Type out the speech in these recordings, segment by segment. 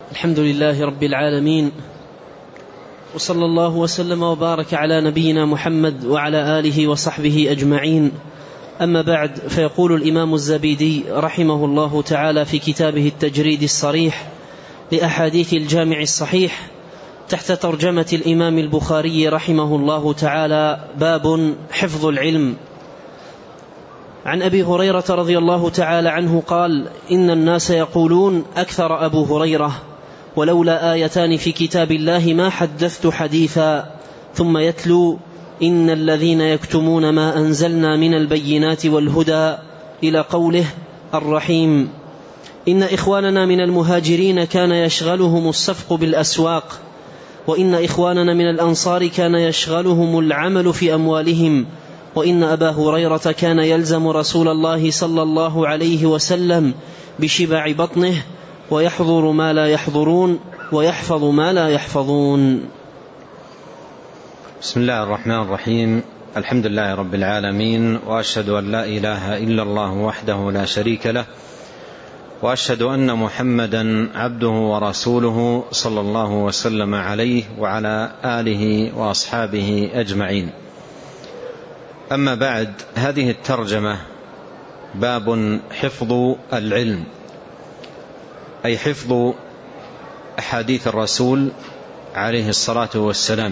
الحمد لله رب العالمين، وصلى الله وسلم وبارك على نبينا محمد وعلى آله وصحبه أجمعين. أما بعد، فيقول الإمام الزبيدي رحمه الله تعالى في كتابه التجريد الصريح لأحاديث الجامع الصحيح تحت ترجمة الإمام البخاري رحمه الله تعالى: باب حفظ العلم. عن أبي هريرة رضي الله تعالى عنه قال: إن الناس يقولون أكثر أبو هريرة، ولولا آيتان في كتاب الله ما حدثت حديثا، ثم يتلو: إن الذين يكتمون ما أنزلنا من البينات والهدى إلى قوله الرحيم. إن إخواننا من المهاجرين كان يشغلهم الصفق بالأسواق، وإن إخواننا من الأنصار كان يشغلهم العمل في أموالهم، وإن أبا هريرة كان يلزم رسول الله صلى الله عليه وسلم بشبع بطنه، ويحضر ما لا يحضرون، ويحفظ ما لا يحفظون. بسم الله الرحمن الرحيم. الحمد لله رب العالمين، وأشهد أن لا إله إلا الله وحده لا شريك له، وأشهد أن محمدا عبده ورسوله صلى الله وسلم عليه وعلى آله وأصحابه أجمعين. أما بعد، هذه الترجمة باب حفظ العلم، أي حفظ أحاديث الرسول عليه الصلاة والسلام.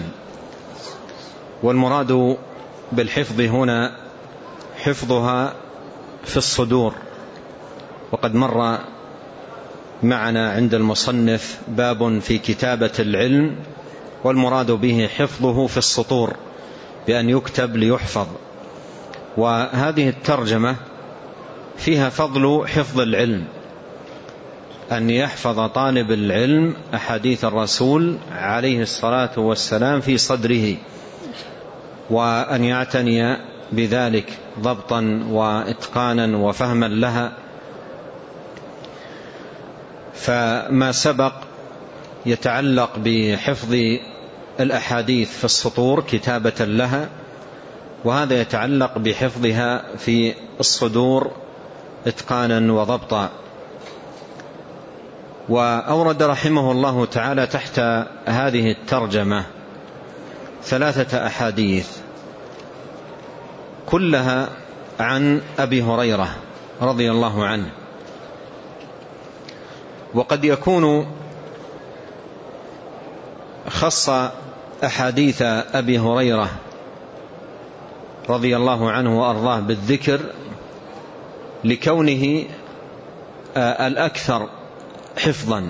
والمراد بالحفظ هنا حفظها في الصدور، وقد مر معنا عند المصنف باب في كتابة العلم، والمراد به حفظه في السطور بأن يكتب ليحفظ. وهذه الترجمة فيها فضل حفظ العلم، أن يحفظ طالب العلم أحاديث الرسول عليه الصلاة والسلام في صدره، وأن يعتني بذلك ضبطا وإتقانا وفهما لها. فما سبق يتعلق بحفظ الأحاديث في السطور كتابة لها، وهذا يتعلق بحفظها في الصدور إتقانا وضبطا. وأورد رحمه الله تعالى تحت هذه الترجمة 3 أحاديث كلها عن أبي هريرة رضي الله عنه. وقد يكون خص أحاديث أبي هريرة رضي الله عنه وأرضاه بالذكر لكونه الأكثر حفظا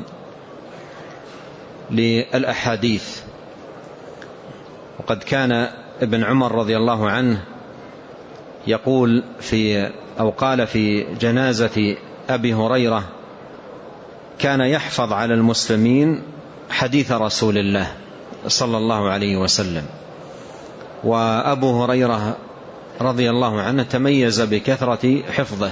للأحاديث. وقد كان ابن عمر رضي الله عنه يقول قال في جنازة أبي هريرة: كان يحفظ على المسلمين حديث رسول الله صلى الله عليه وسلم. وأبو هريرة رضي الله عنه تميز بكثرة حفظه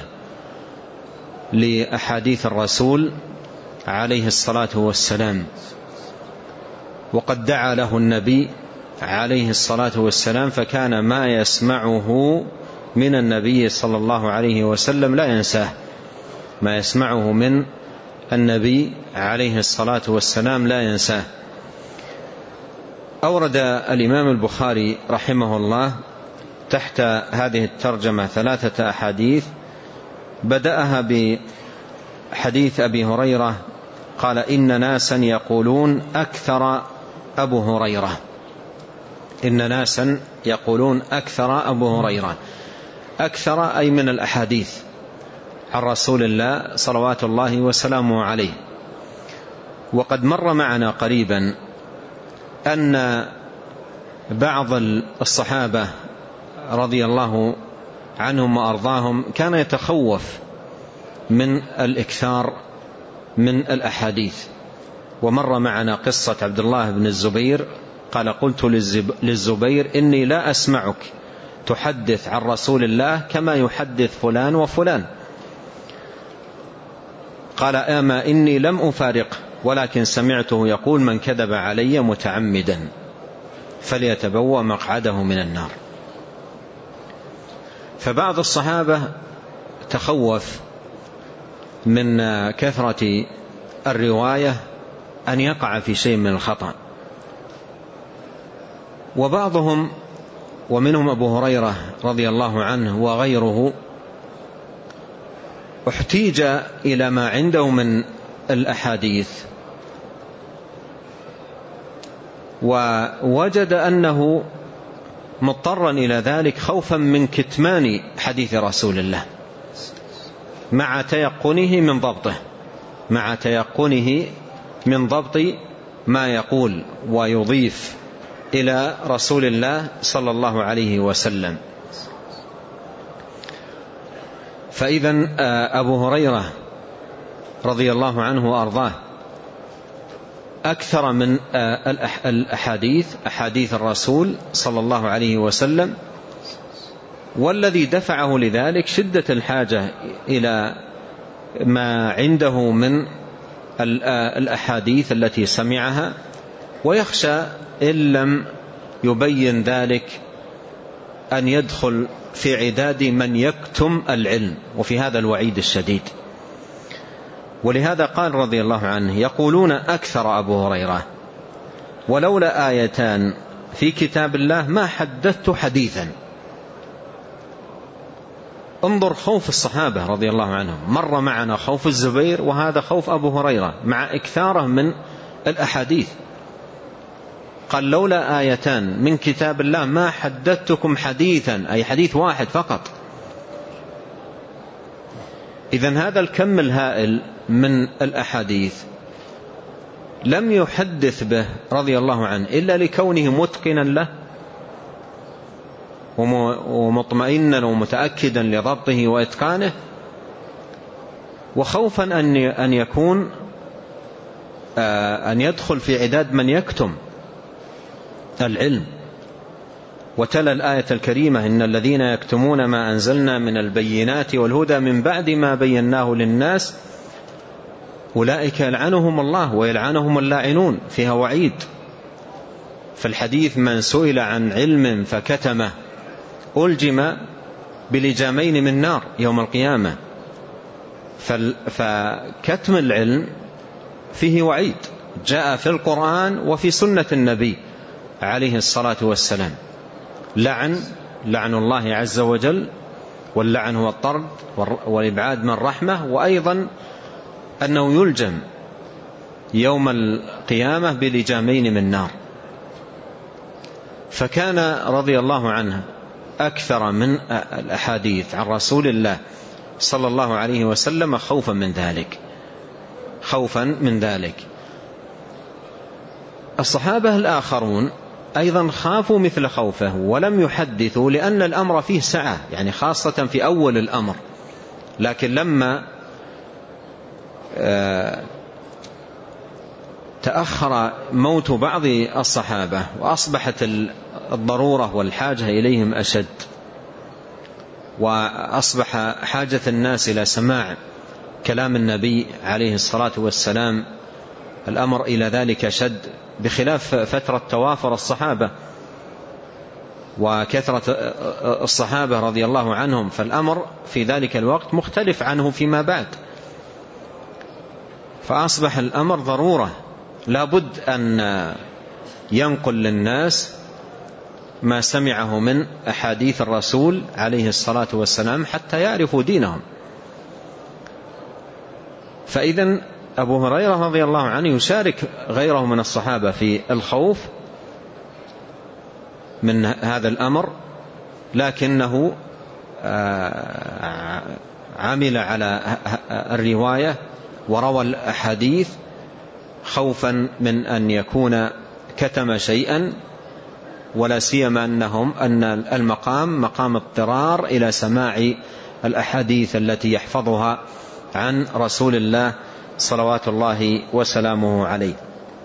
لأحاديث الرسول عليه الصلاة والسلام، وقد دعا له النبي عليه الصلاة والسلام، فكان ما يسمعه من النبي صلى الله عليه وسلم لا ينساه، ما يسمعه من النبي عليه الصلاة والسلام لا ينساه. أورد الإمام البخاري رحمه الله تحت هذه الترجمة 3 أحاديث، بدأها بحديث أبي هريرة قال: إن ناسا يقولون أكثر أبو هريرة. إن ناسا يقولون أكثر أبو هريرة، أكثر أي من الأحاديث عن رسول الله صلوات الله وسلامه عليه. وقد مر معنا قريبا أن بعض الصحابة رضي الله عنهم وأرضاهم كان يتخوف من الإكثار من الأحاديث. ومر معنا قصة عبد الله بن الزبير قال: قلت للزبير: إني لا أسمعك تحدث عن رسول الله كما يحدث فلان وفلان. قال: أما إني لم أفارق، ولكن سمعته يقول: من كذب علي متعمدا فليتبوأ مقعده من النار. فبعض الصحابة تخوف من كثرة الرواية أن يقع في شيء من الخطأ. وبعضهم ومنهم أبو هريرة رضي الله عنه وغيره احتيج إلى ما عنده من الأحاديث ووجد أنه مضطرا إلى ذلك خوفا من كتمان حديث رسول الله مع تيقنه من ضبط ما يقول ويضيف إلى رسول الله صلى الله عليه وسلم. فإذا أبو هريرة رضي الله عنه وأرضاه أكثر من أحاديث الرسول صلى الله عليه وسلم، والذي دفعه لذلك شدة الحاجة إلى ما عنده من الأحاديث التي سمعها، ويخشى إن لم يبين ذلك أن يدخل في عداد من يكتم العلم، وفي هذا الوعيد الشديد. ولهذا قال رضي الله عنه: يقولون أكثر أبو هريرة ولولا آيتان في كتاب الله ما حدثت حديثا. انظر خوف الصحابة رضي الله عنهم، مر معنا خوف الزبير وهذا خوف أبو هريرة مع إكثاره من الأحاديث. قال: لولا آيتان من كتاب الله ما حدثتكم حديثا، أي حديث واحد فقط. إذن هذا الكم الهائل من الأحاديث لم يحدث به رضي الله عنه إلا لكونه متقنا له ومطمئنا ومتأكدا لضبطه وإتقانه، وخوفا أن يكون أن يدخل في عداد من يكتم العلم. وتلا الآية الكريمة: إن الذين يكتمون ما أنزلنا من البينات والهدى من بعد ما بيناه للناس أولئك يلعنهم الله ويلعنهم اللاعنون، فيها وعيد. فالحديث: من سئل عن علم فكتمه ألجم بلجامين من نار يوم القيامة. فكتم العلم فيه وعيد، جاء في القرآن وفي سنة النبي عليه الصلاة والسلام. لعن الله عز وجل، واللعن هو الطرد والإبعاد من رحمة، وأيضا أنه يلجم يوم القيامة بلجامين من نار. فكان رضي الله عنه أكثر من الأحاديث عن رسول الله صلى الله عليه وسلم خوفا من ذلك. الصحابة الآخرون أيضا خافوا مثل خوفه ولم يحدثوا، لأن الأمر فيه سعة، يعني خاصة في أول الأمر. لكن لما تأخر موت بعض الصحابة وأصبحت الضرورة والحاجة إليهم أشد، وأصبح حاجة الناس إلى سماع كلام النبي عليه الصلاة والسلام، الأمر إلى ذلك شد، بخلاف فترة توافر الصحابة وكثرة الصحابة رضي الله عنهم، فالأمر في ذلك الوقت مختلف عنه فيما بعد. فأصبح الأمر ضرورة، لابد أن ينقل للناس ما سمعه من أحاديث الرسول عليه الصلاة والسلام حتى يعرفوا دينهم. فإذن أبو هريرة رضي الله عنه يشارك غيره من الصحابة في الخوف من هذا الأمر، لكنه عمل على الرواية وروى الأحاديث خوفا من أن يكون كتم شيئا، ولا سيما أن المقام مقام اضطرار إلى سماع الأحاديث التي يحفظها عن رسول الله صلوات الله وسلامه عليه.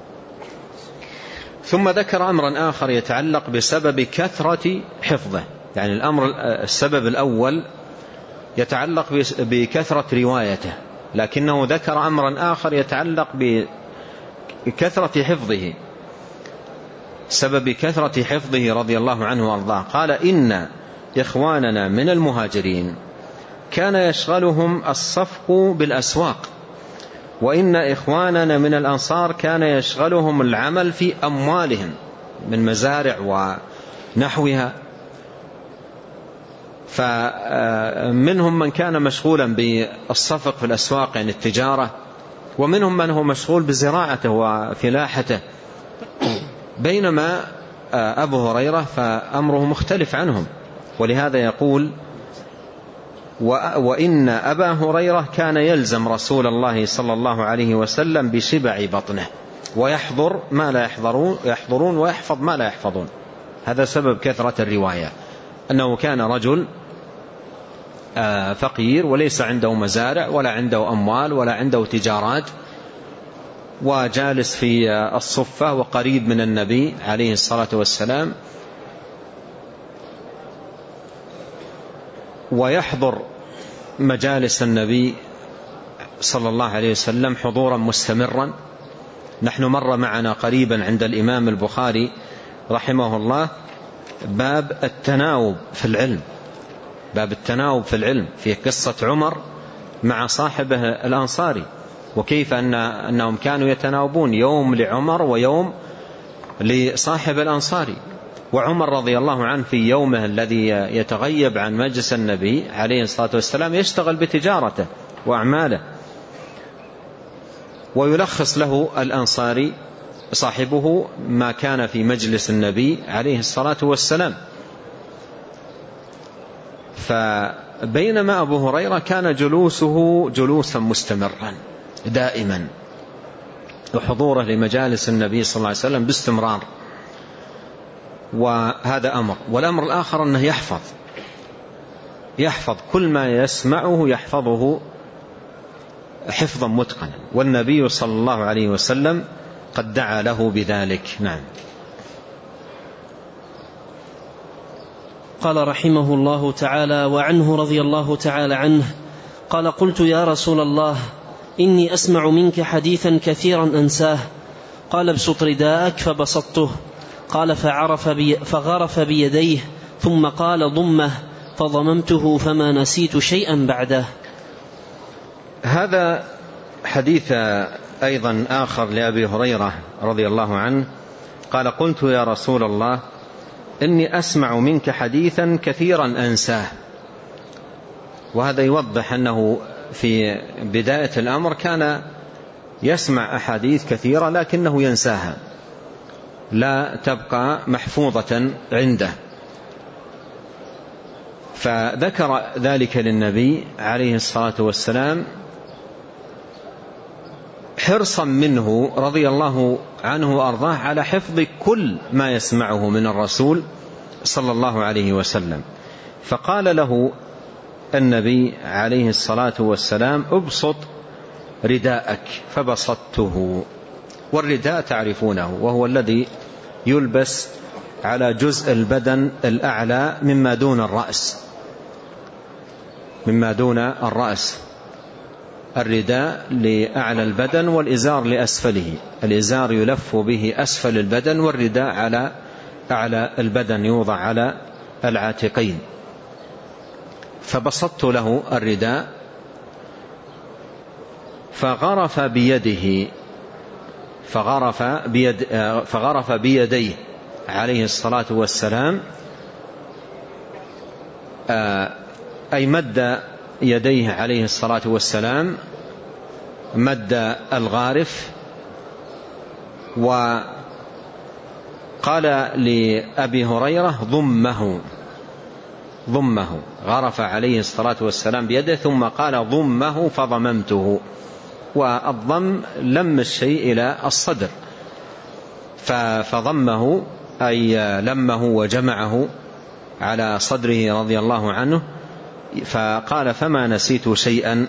ثم ذكر أمرا آخر يتعلق بسبب كثرة حفظه، يعني السبب الأول يتعلق بكثرة روايته، لكنه ذكر أمرا آخر يتعلق بكثرة حفظه، سبب كثرة حفظه رضي الله عنه وارضاه. قال: إن إخواننا من المهاجرين كان يشغلهم الصفق بالأسواق وإن إخواننا من الأنصار كان يشغلهم العمل في أموالهم من مزارع ونحوها، فمنهم من كان مشغولا بالصفق في الأسواق يعني التجارة، ومنهم من هو مشغول بزراعته وفلاحته، بينما أبو هريرة فأمره مختلف عنهم. ولهذا يقول: وإن أبا هريرة كان يلزم رسول الله صلى الله عليه وسلم بشبع بطنه، ويحضر ما لا يحضرون ويحفظ ما لا يحفظون. هذا سبب كثرة الرواية، أنه كان رجل فقير وليس عنده مزارع ولا عنده أموال ولا عنده تجارات، وجالس في الصفة وقريب من النبي عليه الصلاة والسلام، ويحضر مجالس النبي صلى الله عليه وسلم حضورا مستمرا. نحن مر معنا قريبا عند الإمام البخاري رحمه الله باب التناوب في العلم، باب التناوب في العلم، في قصة عمر مع صاحبه الأنصاري، وكيف أنهم كانوا يتناوبون، يوم لعمر ويوم لصاحب الأنصاري. وعمر رضي الله عنه في يومه الذي يتغيب عن مجلس النبي عليه الصلاة والسلام يشتغل بتجارته وأعماله، ويلخص له الأنصاري صاحبه ما كان في مجلس النبي عليه الصلاة والسلام. فبينما أبو هريرة كان جلوسه جلوسا مستمرا دائما، وحضوره لمجالس النبي صلى الله عليه وسلم باستمرار. وهذا أمر. والأمر الآخر أنه يحفظ كل ما يسمعه، يحفظه حفظا متقنا، والنبي صلى الله عليه وسلم قد دعا له بذلك. نعم. قال رحمه الله تعالى: وعنه رضي الله تعالى عنه قال: قلت يا رسول الله إني أسمع منك حديثا كثيرا أنساه. قال: ابسط رداءك، فبسطته. قال: فغرف بيديه، ثم قال: ضمه، فضممته، فما نسيت شيئا بعده. هذا حديث أيضا آخر لأبي هريرة رضي الله عنه قال: قلت يا رسول الله إني أسمع منك حديثا كثيرا أنساه. وهذا يوضح أنه في بداية الأمر كان يسمع أحاديث كثيرة لكنه ينساها، لا تبقى محفوظة عنده. فذكر ذلك للنبي عليه الصلاة والسلام حرصا منه رضي الله عنه وأرضاه على حفظ كل ما يسمعه من الرسول صلى الله عليه وسلم. فقال له النبي عليه الصلاة والسلام: ابسط رداءك، فبسطته. والرداء تعرفونه، وهو الذي يلبس على جزء البدن الأعلى مما دون الرأس. الرداء لأعلى البدن والإزار لأسفله. الإزار يلف به أسفل البدن، والرداء على أعلى البدن يوضع على العاتقين. فبسطت له الرداء فغرف بيديه عليه الصلاة والسلام، أي مد يديه عليه الصلاة والسلام مد الغارف. وقال لأبي هريرة: ضمه، غرف عليه الصلاة والسلام بيده ثم قال: ضمه، فضممته. والضم لم الشيء إلى الصدر، فضمه أي لمه وجمعه على صدره رضي الله عنه. فقال: فما نسيت شيئا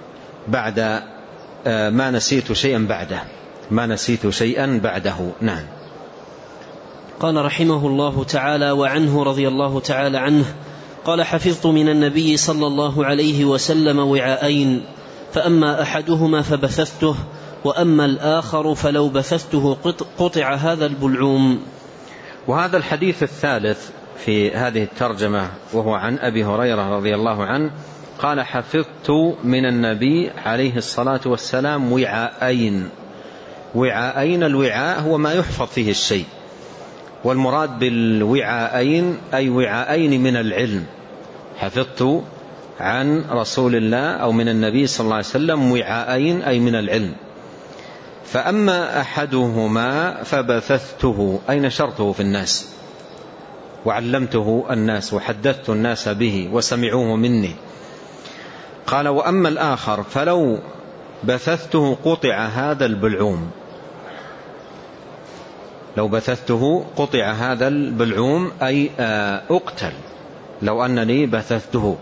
بعده. نعم. قال رحمه الله تعالى: وعنه رضي الله تعالى عنه قال: حفظت من النبي صلى الله عليه وسلم وعاءين، فأما أحدهما فبثثته، وأما الآخر فلو بثثته قطع هذا البلعوم. وهذا الحديث الثالث في هذه الترجمة، وهو عن أبي هريرة رضي الله عنه، قال حفظت من النبي عليه الصلاة والسلام وعاءين. وعاءين، الوعاء هو ما يحفظ فيه الشيء، والمراد بالوعاءين أي وعاءين من العلم. حفظت عن رسول الله أو من النبي صلى الله عليه وسلم وعاءين أي من العلم. فأما أحدهما فبثثته أي نشرته في الناس وعلمته الناس وحدثت الناس به وسمعوه مني. قال وأما الآخر فلو بثثته قطع هذا البلعوم. لو بثثته قطع هذا البلعوم أي أقتل لو أنني بثثته.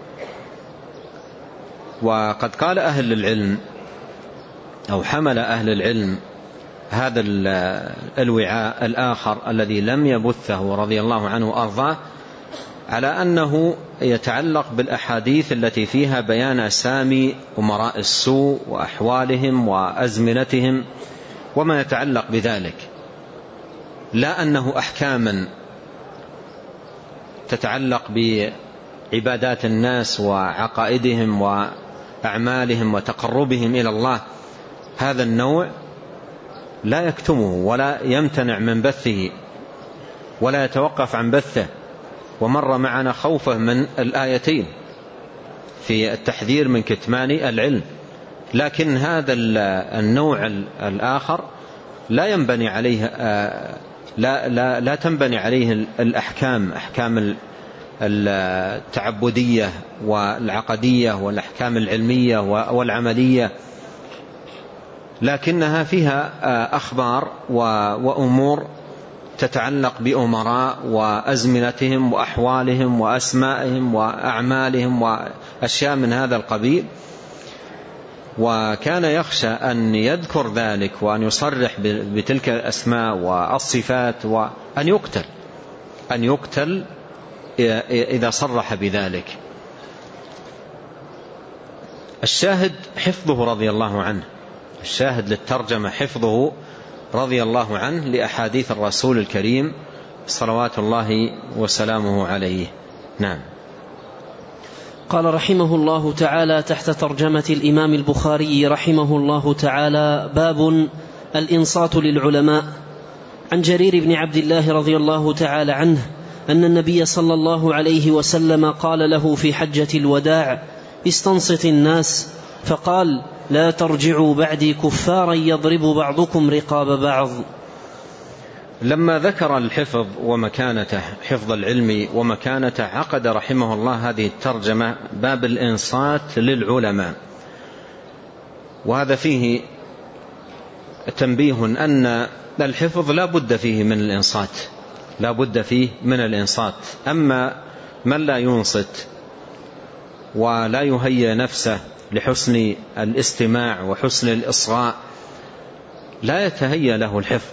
وقد قال أهل العلم أو حمل أهل العلم هذا الوعاء الآخر الذي لم يبثه رضي الله عنه وأرضاه على أنه يتعلق بالأحاديث التي فيها بيان أسامي أمراء السوء وأحوالهم وأزمنتهم وما يتعلق بذلك، لا أنه أحكاما تتعلق بعبادات الناس وعقائدهم وأعمالهم وتقربهم إلى الله. هذا النوع لا يكتمه ولا يمتنع من بثه ولا يتوقف عن بثه. ومر معنا خوفه من الآيتين في التحذير من كتمان العلم. لكن هذا النوع الآخر لا ينبني عليه لا تنبني عليه الأحكام، أحكام التعبدية والعقدية والأحكام العلمية والعملية، لكنها فيها أخبار وأمور تتعلق بأمراء وأزمنتهم وأحوالهم وأسمائهم وأعمالهم وأشياء من هذا القبيل. وكان يخشى أن يذكر ذلك وأن يصرح بتلك الأسماء والصفات وأن يقتل إذا صرح بذلك. الشاهد حفظه رضي الله عنه، الشاهد للترجمة حفظه رضي الله عنه لأحاديث الرسول الكريم صلوات الله وسلامه عليه. نعم. قال رحمه الله تعالى تحت ترجمة الإمام البخاري رحمه الله تعالى: باب الإنصات للعلماء. عن جرير بن عبد الله رضي الله تعالى عنه أن النبي صلى الله عليه وسلم قال له في حجة الوداع: استنصت الناس، فقال: لا ترجعوا بعدي كفارا يضرب بعضكم رقاب بعض. لما ذكر الحفظ ومكانته، حفظ العلم ومكانته، عقد رحمه الله هذه الترجمة باب الإنصات للعلماء. وهذا فيه تنبيه أن الحفظ لا بد فيه من الإنصات، لا بد فيه من الإنصات. أما من لا ينصت ولا يهيئ نفسه لحسن الاستماع وحسن الإصغاء لا يتهيأ له الحفظ،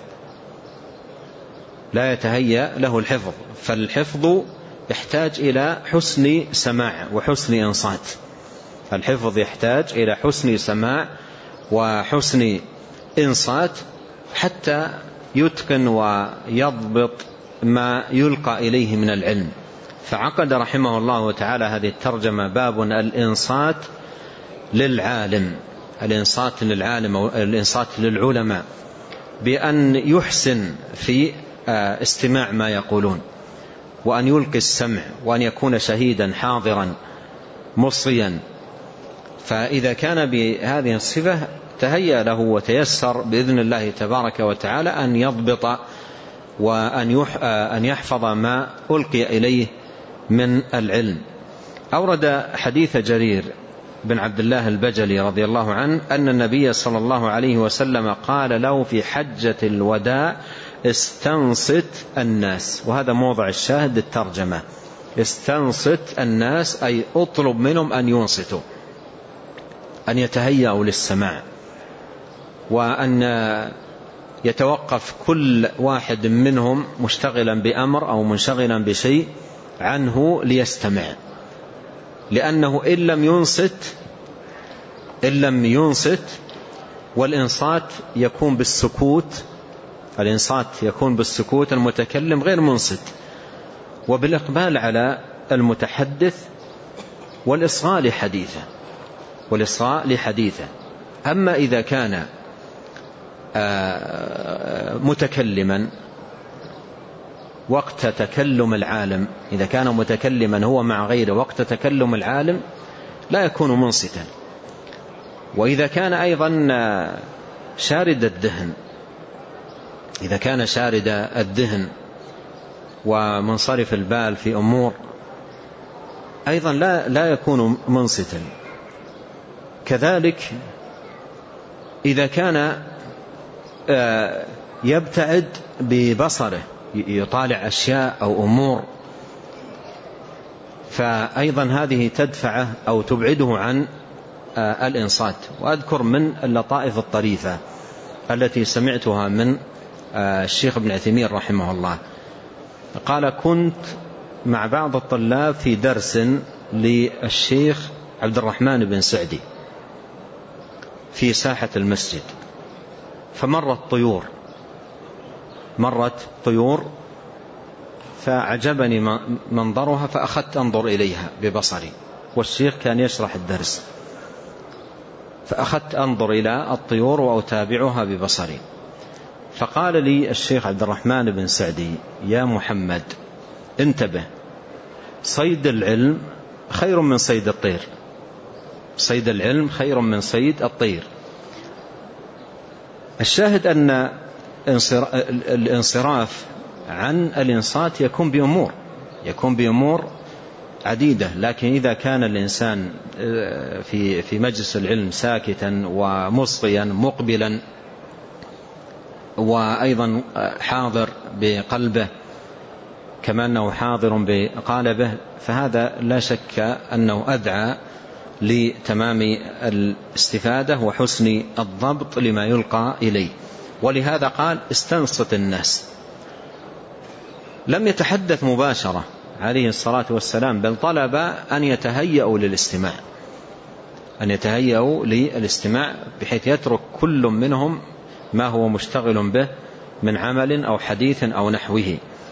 لا يتهيأ له الحفظ. فالحفظ يحتاج إلى حسن سماع وحسن إنصات. الحفظ يحتاج إلى حسن سماع وحسن إنصات حتى يتقن ويضبط ما يلقى إليه من العلم. فعقد رحمه الله تعالى هذه الترجمة باب الإنصات للعالم، الإنصات للعالم أو الإنصات للعلماء، بأن يحسن في استماع ما يقولون، وأن يلقي السمع، وأن يكون شهيدا حاضرا مصغيا. فإذا كان بهذه الصفة تهيأ له وتيسر بإذن الله تبارك وتعالى أن يضبط وأن يحفظ ما ألقي إليه من العلم. أورد حديث جرير بن عبد الله البجلي رضي الله عنه أن النبي صلى الله عليه وسلم قال له في حجة الوداع: استنصت الناس. وهذا موضع الشاهد للترجمة، استنصت الناس أي اطلب منهم أن ينصتوا، أن يتهيأوا للسماع، وأن يتوقف كل واحد منهم مشتغلا بأمر أو منشغلا بشيء عنه ليستمع. لأنه إن لم ينصت والإنصات يكون بالسكوت، الإنصات يكون بالسكوت، المتكلم غير منصت، وبالإقبال على المتحدث والإصغاء لحديثه. أما إذا كان متكلما وقت تكلم العالم، إذا كان متكلما هو مع غيره وقت تكلم العالم لا يكون منصتا. وإذا كان أيضا شارد الذهن، إذا كان شارد الذهن ومنصرف البال في أمور أيضا لا يكون منصتا. كذلك إذا كان يبتعد ببصره، يطالع أشياء أو أمور، فأيضا هذه تدفعه أو تبعده عن الإنصات. وأذكر من اللطائف الطريفة التي سمعتها من الشيخ ابن عثيمين رحمه الله، قال: كنت مع بعض الطلاب في درس للشيخ عبد الرحمن بن سعدي في ساحة المسجد، فمرت طيور فعجبني منظرها فأخذت أنظر إليها ببصري، والشيخ كان يشرح الدرس، فأخذت أنظر إلى الطيور وأتابعها ببصري. فقال لي الشيخ عبد الرحمن بن سعدي: يا محمد انتبه، صيد العلم خير من صيد الطير، صيد العلم خير من صيد الطير. الشاهد أن الانصراف عن الإنصات يكون بأمور عديدة. لكن إذا كان الإنسان في مجلس العلم ساكتا ومصغيا مقبلا وأيضا حاضر بقلبه كما أنه حاضر بقالبه، فهذا لا شك أنه أدعى لتمام الاستفادة وحسن الضبط لما يلقى إليه. ولهذا قال: استنصت الناس. لم يتحدث مباشرة عليه الصلاة والسلام، بل طلب أن يتهيأوا للاستماع بحيث يترك كل منهم ما هو مشتغل به من عمل أو حديث أو نحوه.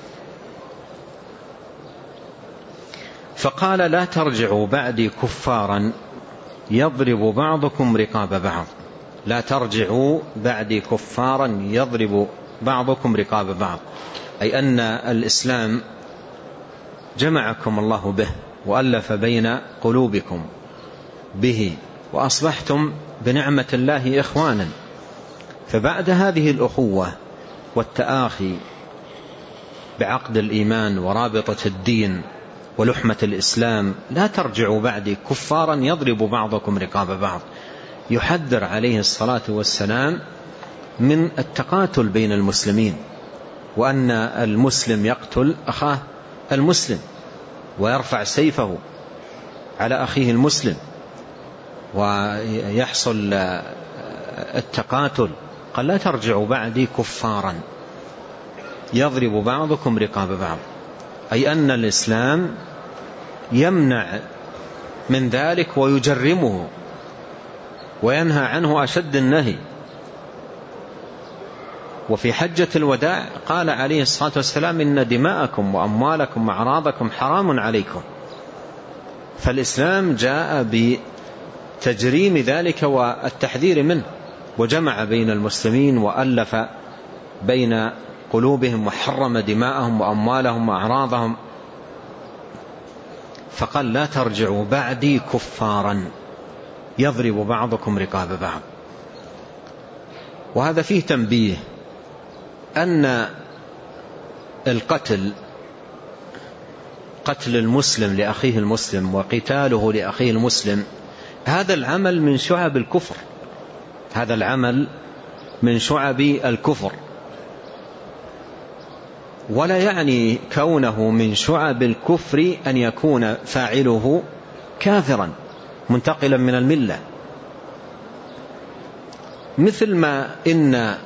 فقال: لا ترجعوا بعدي كفارا يضرب بعضكم رقاب بعض. لا ترجعوا بعدي كفارا يضرب بعضكم رقاب بعض، أي أن الإسلام جمعكم الله به وألف بين قلوبكم به وأصبحتم بنعمة الله إخوانا. فبعد هذه الأخوة والتآخي بعقد الإيمان ورابطة الدين ولحمة الإسلام، لا ترجعوا بعدي كفارا يضرب بعضكم رقاب بعض. يحذر عليه الصلاة والسلام من التقاتل بين المسلمين، وأن المسلم يقتل أخاه المسلم ويرفع سيفه على أخيه المسلم ويحصل التقاتل. قال: لا ترجعوا بعدي كفارا يضرب بعضكم رقاب بعض، أي أن الإسلام يمنع من ذلك ويجرمه وينهى عنه أشد النهي. وفي حجة الوداع قال عليه الصلاة والسلام: إن دماءكم وأموالكم وأعراضكم حرام عليكم. فالإسلام جاء بتجريم ذلك والتحذير منه، وجمع بين المسلمين وألف بين قلوبهم وحرم دماءهم وأموالهم وأعراضهم. فقال: لا ترجعوا بعدي كفارا يضرب بعضكم رقاب بعض. وهذا فيه تنبيه أن قتل المسلم لأخيه المسلم وقتاله لأخيه المسلم هذا العمل من شعب الكفر، هذا العمل من شعب الكفر، ولا يعني كونه من شعب الكفر أن يكون فاعله كافرا منتقلا من الملة. مثل ما إن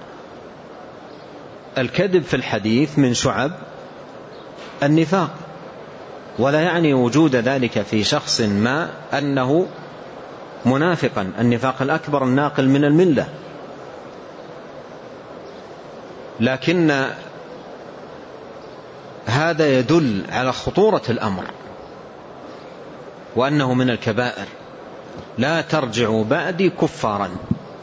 الكذب في الحديث من شعب النفاق، ولا يعني وجود ذلك في شخص ما أنه منافقا. النفاق الأكبر الناقل من الملة، لكن هذا يدل على خطورة الأمر، وأنه من الكبائر. لا ترجعوا بعدي كفارا.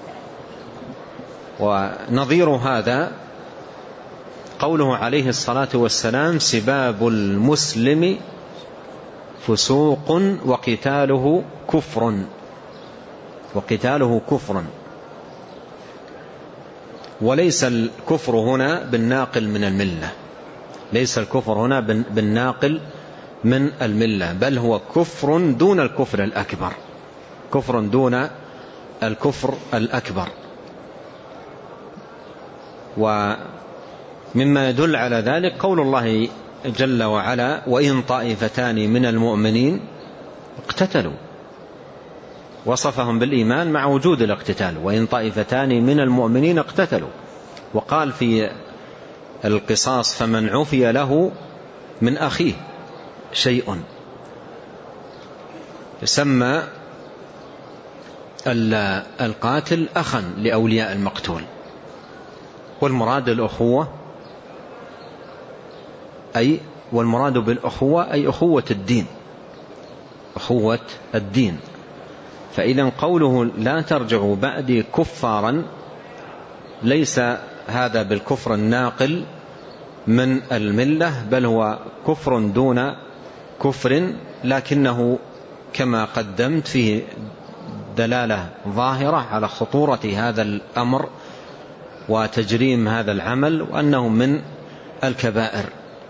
ونظير هذا قوله عليه الصلاة والسلام: سباب المسلم فسوق وقتاله كفر. وقتاله كفر. وليس الكفر هنا بالناقل من الملة، ليس الكفر هنا بالناقل من الملة، بل هو كفر دون الكفر الأكبر، كفر دون الكفر الأكبر. ومما يدل على ذلك قول الله جل وعلا: وإن طائفتان من المؤمنين اقتتلوا. وصفهم بالإيمان مع وجود الاقتتال: وإن طائفتان من المؤمنين اقتتلوا. وقال في القصاص: فمن عفي له من أخيه شيء. يسمى القاتل أخا لأولياء المقتول. والمراد الأخوة، والمراد بالأخوة أي أخوة الدين، أخوة الدين. فإذا قوله: لا ترجعوا بعدي كفارا، ليس هذا بالكفر الناقل من الملة، بل هو كفر دون كفر، لكنه كما قدمت فيه دلالة ظاهرة على خطورة هذا الأمر وتجريم هذا العمل، وأنه من الكبائر.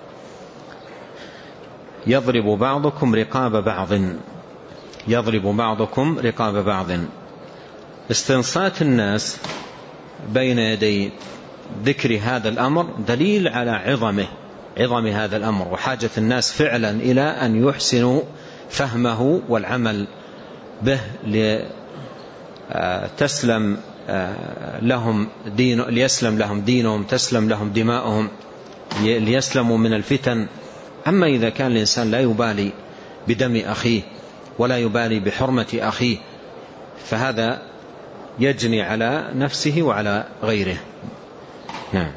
يضرب بعضكم رقاب بعض، يضرب بعضكم رقاب بعض. استنصات الناس بين يدي ذكر هذا الأمر دليل على عظم هذا الأمر، وحاجة الناس فعلا إلى أن يحسنوا فهمه والعمل به ليسلم لهم دينهم، تسلم لهم دماؤهم، ليسلموا من الفتن. أما إذا كان الإنسان لا يبالي بدم أخيه ولا يبالي بحرمة أخيه، فهذا يجني على نفسه وعلى غيره. نعم.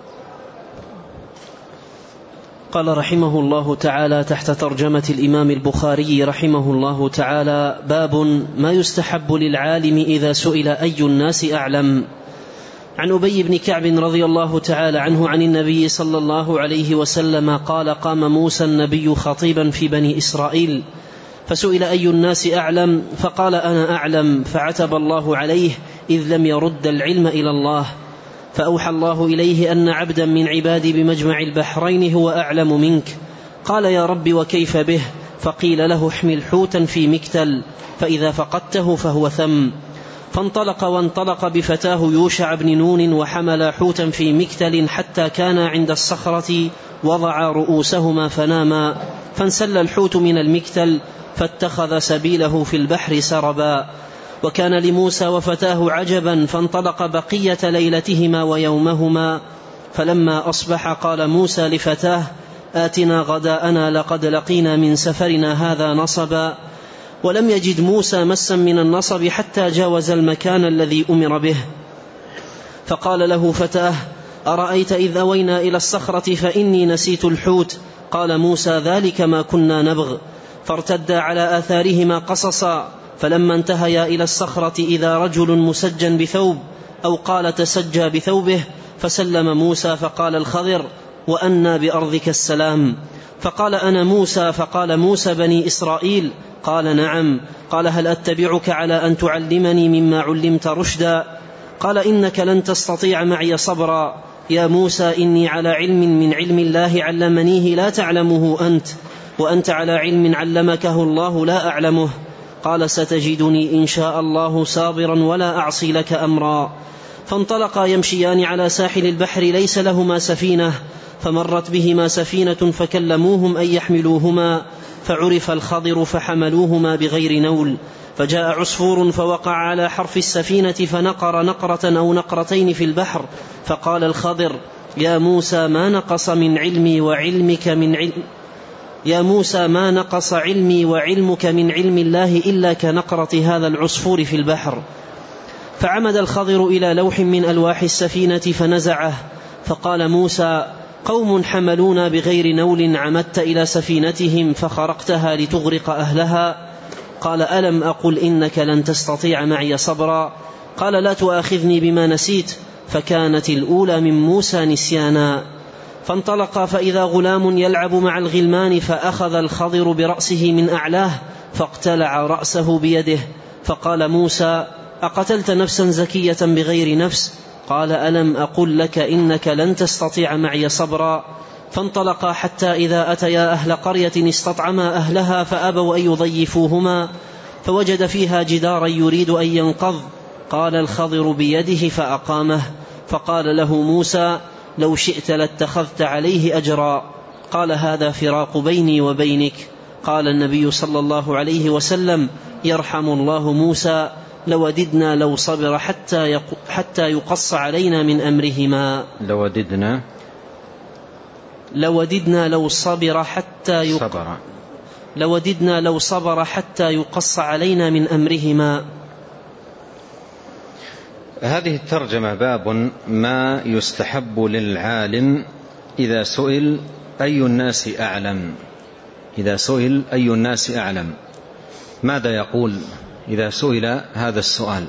قال رحمه الله تعالى تحت ترجمة الإمام البخاري رحمه الله تعالى: باب ما يستحب للعالم إذا سئل أي الناس أعلم. عن أبي بن كعب رضي الله تعالى عنه عن النبي صلى الله عليه وسلم قال: قام موسى النبي خطيبا في بني إسرائيل، فسئل أي الناس أعلم، فقال: أنا أعلم، فعتب الله عليه إذ لم يرد العلم إلى الله. فأوحى الله إليه أن عبدا من عبادي بمجمع البحرين هو أعلم منك. قال: يا رب وكيف به؟ فقيل له: احمل حوتا في مكتل، فإذا فقدته فهو ثم. فانطلق وانطلق بفتاه يوشع بن نون، وحمل حوتا في مكتل حتى كان عند الصخرة، وضع رؤوسهما فناما، فانسل الحوت من المكتل، فاتخذ سبيله في البحر سربا. وكان لموسى وفتاه عجبا، فانطلق بقية ليلتهما ويومهما. فلما أصبح قال موسى لفتاه: آتنا غداءنا لقد لقينا من سفرنا هذا نصبا. ولم يجد موسى مسا من النصب حتى جاوز المكان الذي أمر به. فقال له فتاه: أرأيت إذ أوينا إلى الصخرة فإني نسيت الحوت؟ قال موسى: ذلك ما كنا نبغ. فارتدا على آثارهما قصصا. فلما انتهيا إلى الصخرة إذا رجل مسجى بثوب، أو قال تسجى بثوبه، فسلم موسى. فقال الخضر: وأنى بأرضك السلام؟ فقال: أنا موسى. فقال موسى: بني إسرائيل؟ قال: نعم. قال: هل أتبعك على أن تعلمني مما علمت رشدا؟ قال: إنك لن تستطيع معي صبرا. يا موسى إني على علم من علم الله علمنيه لا تعلمه أنت، وأنت على علم علمكه الله لا أعلمه. قال: ستجدني إن شاء الله صابرا ولا أعصي لك أمرا. فانطلقا يمشيان على ساحل البحر ليس لهما سفينة، فمرت بهما سفينة فكلموهم أن يحملوهما، فعرف الخضر فحملوهما بغير نول. فجاء عصفور فوقع على حرف السفينة فنقر نقرة أو نقرتين في البحر. فقال الخضر: يا موسى ما نقص علمي وعلمك من علم الله إلا كنقرة هذا العصفور في البحر. فعمد الخضر إلى لوح من ألواح السفينة فنزعه. فقال موسى: قوم حملونا بغير نول، عمدت إلى سفينتهم فخرقتها لتغرق أهلها، قال ألم أقل إنك لن تستطيع معي صبرا؟ قال لا تؤاخذني بما نسيت، فكانت الأولى من موسى نسيانا. فانطلقا فإذا غلام يلعب مع الغلمان، فأخذ الخضر برأسه من أعلاه فاقتلع رأسه بيده، فقال موسى أقتلت نفسا زكية بغير نفس؟ قال ألم أقل لك إنك لن تستطيع معي صبرا؟ فانطلقا حتى إذا أتيا أهل قرية استطعما أهلها فأبوا أن يضيفوهما، فوجد فيها جدارا يريد أن ينقض، قال الخضر بيده فأقامه، فقال له موسى لو شئت لاتخذت عليه أجرا. قال هذا فراق بيني وبينك. قال النبي صلى الله عليه وسلم يرحم الله موسى لوددنا لو صبر حتى يقص علينا من أمرهما. لوددنا لو صبر حتى يقص علينا من أمرهما. هذه الترجمة باب ما يستحب للعالم إذا سئل أي الناس أعلم. إذا سئل أي الناس أعلم ماذا يقول إذا سئل هذا السؤال؟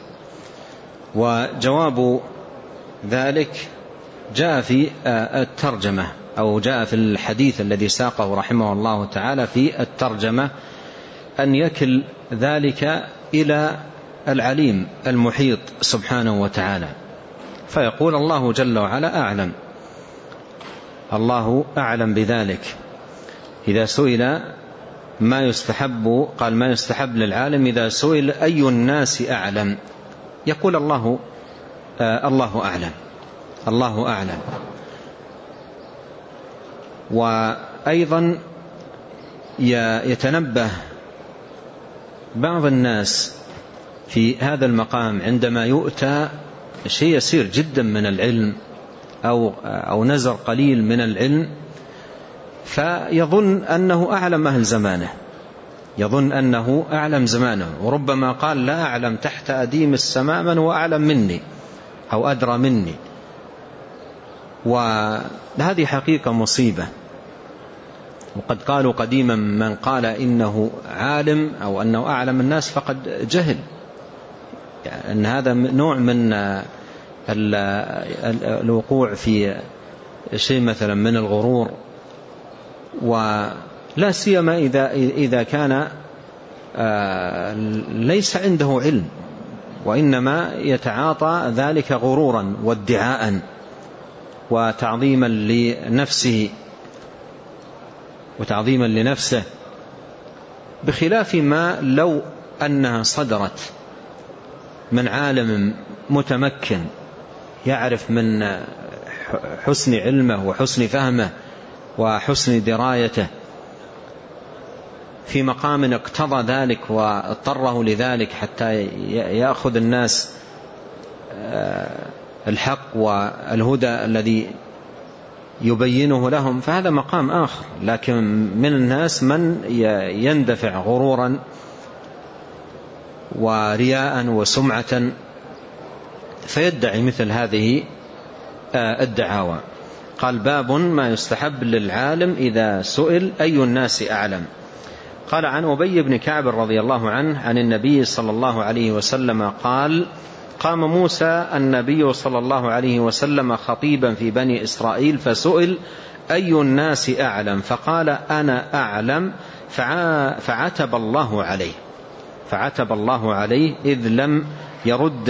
وجواب ذلك جاء في الترجمة، أو جاء في الحديث الذي ساقه رحمه الله تعالى في الترجمة، أن يكل ذلك إلى العليم المحيط سبحانه وتعالى، فيقول الله جل وعلا أعلم، الله أعلم بذلك. إذا سئل ما يستحب، قال ما يستحب للعالم إذا سئل أي الناس أعلم، يقول الله أعلم، الله أعلم. وأيضا يتنبه بعض الناس في هذا المقام عندما يؤتى شيء يسير جدا من العلم أو نزر قليل من العلم، فيظن أنه أعلم أهل زمانه، يظن أنه أعلم زمانه، وربما قال لا أعلم تحت أديم السماء من هو أعلم مني أو أدرى مني. وهذه حقيقة مصيبة. وقد قالوا قديما من قال إنه عالم أو أنه أعلم الناس فقد جهل، يعني أن هذا نوع من الوقوع في شيء مثلا من الغرور، ولا سيما إذا كان ليس عنده علم، وإنما يتعاطى ذلك غرورا وادعاء وتعظيما لنفسه، بخلاف ما لو أنها صدرت من عالم متمكن يعرف من حسن علمه وحسن فهمه وحسن درايته في مقام اقتضى ذلك واضطره لذلك حتى يأخذ الناس الحق والهدى الذي يبينه لهم، فهذا مقام آخر. لكن من الناس من يندفع غرورا ورياء وسمعة فيدعي مثل هذه الدعاوى. قال باب ما يستحب للعالم إذا سئل أي الناس أعلم. قال عن أبي بن كعب رضي الله عنه عن النبي صلى الله عليه وسلم قال قام موسى النبي صلى الله عليه وسلم خطيبا في بني إسرائيل فسئل أي الناس أعلم فقال أنا أعلم فعتب الله عليه إذ لم يرد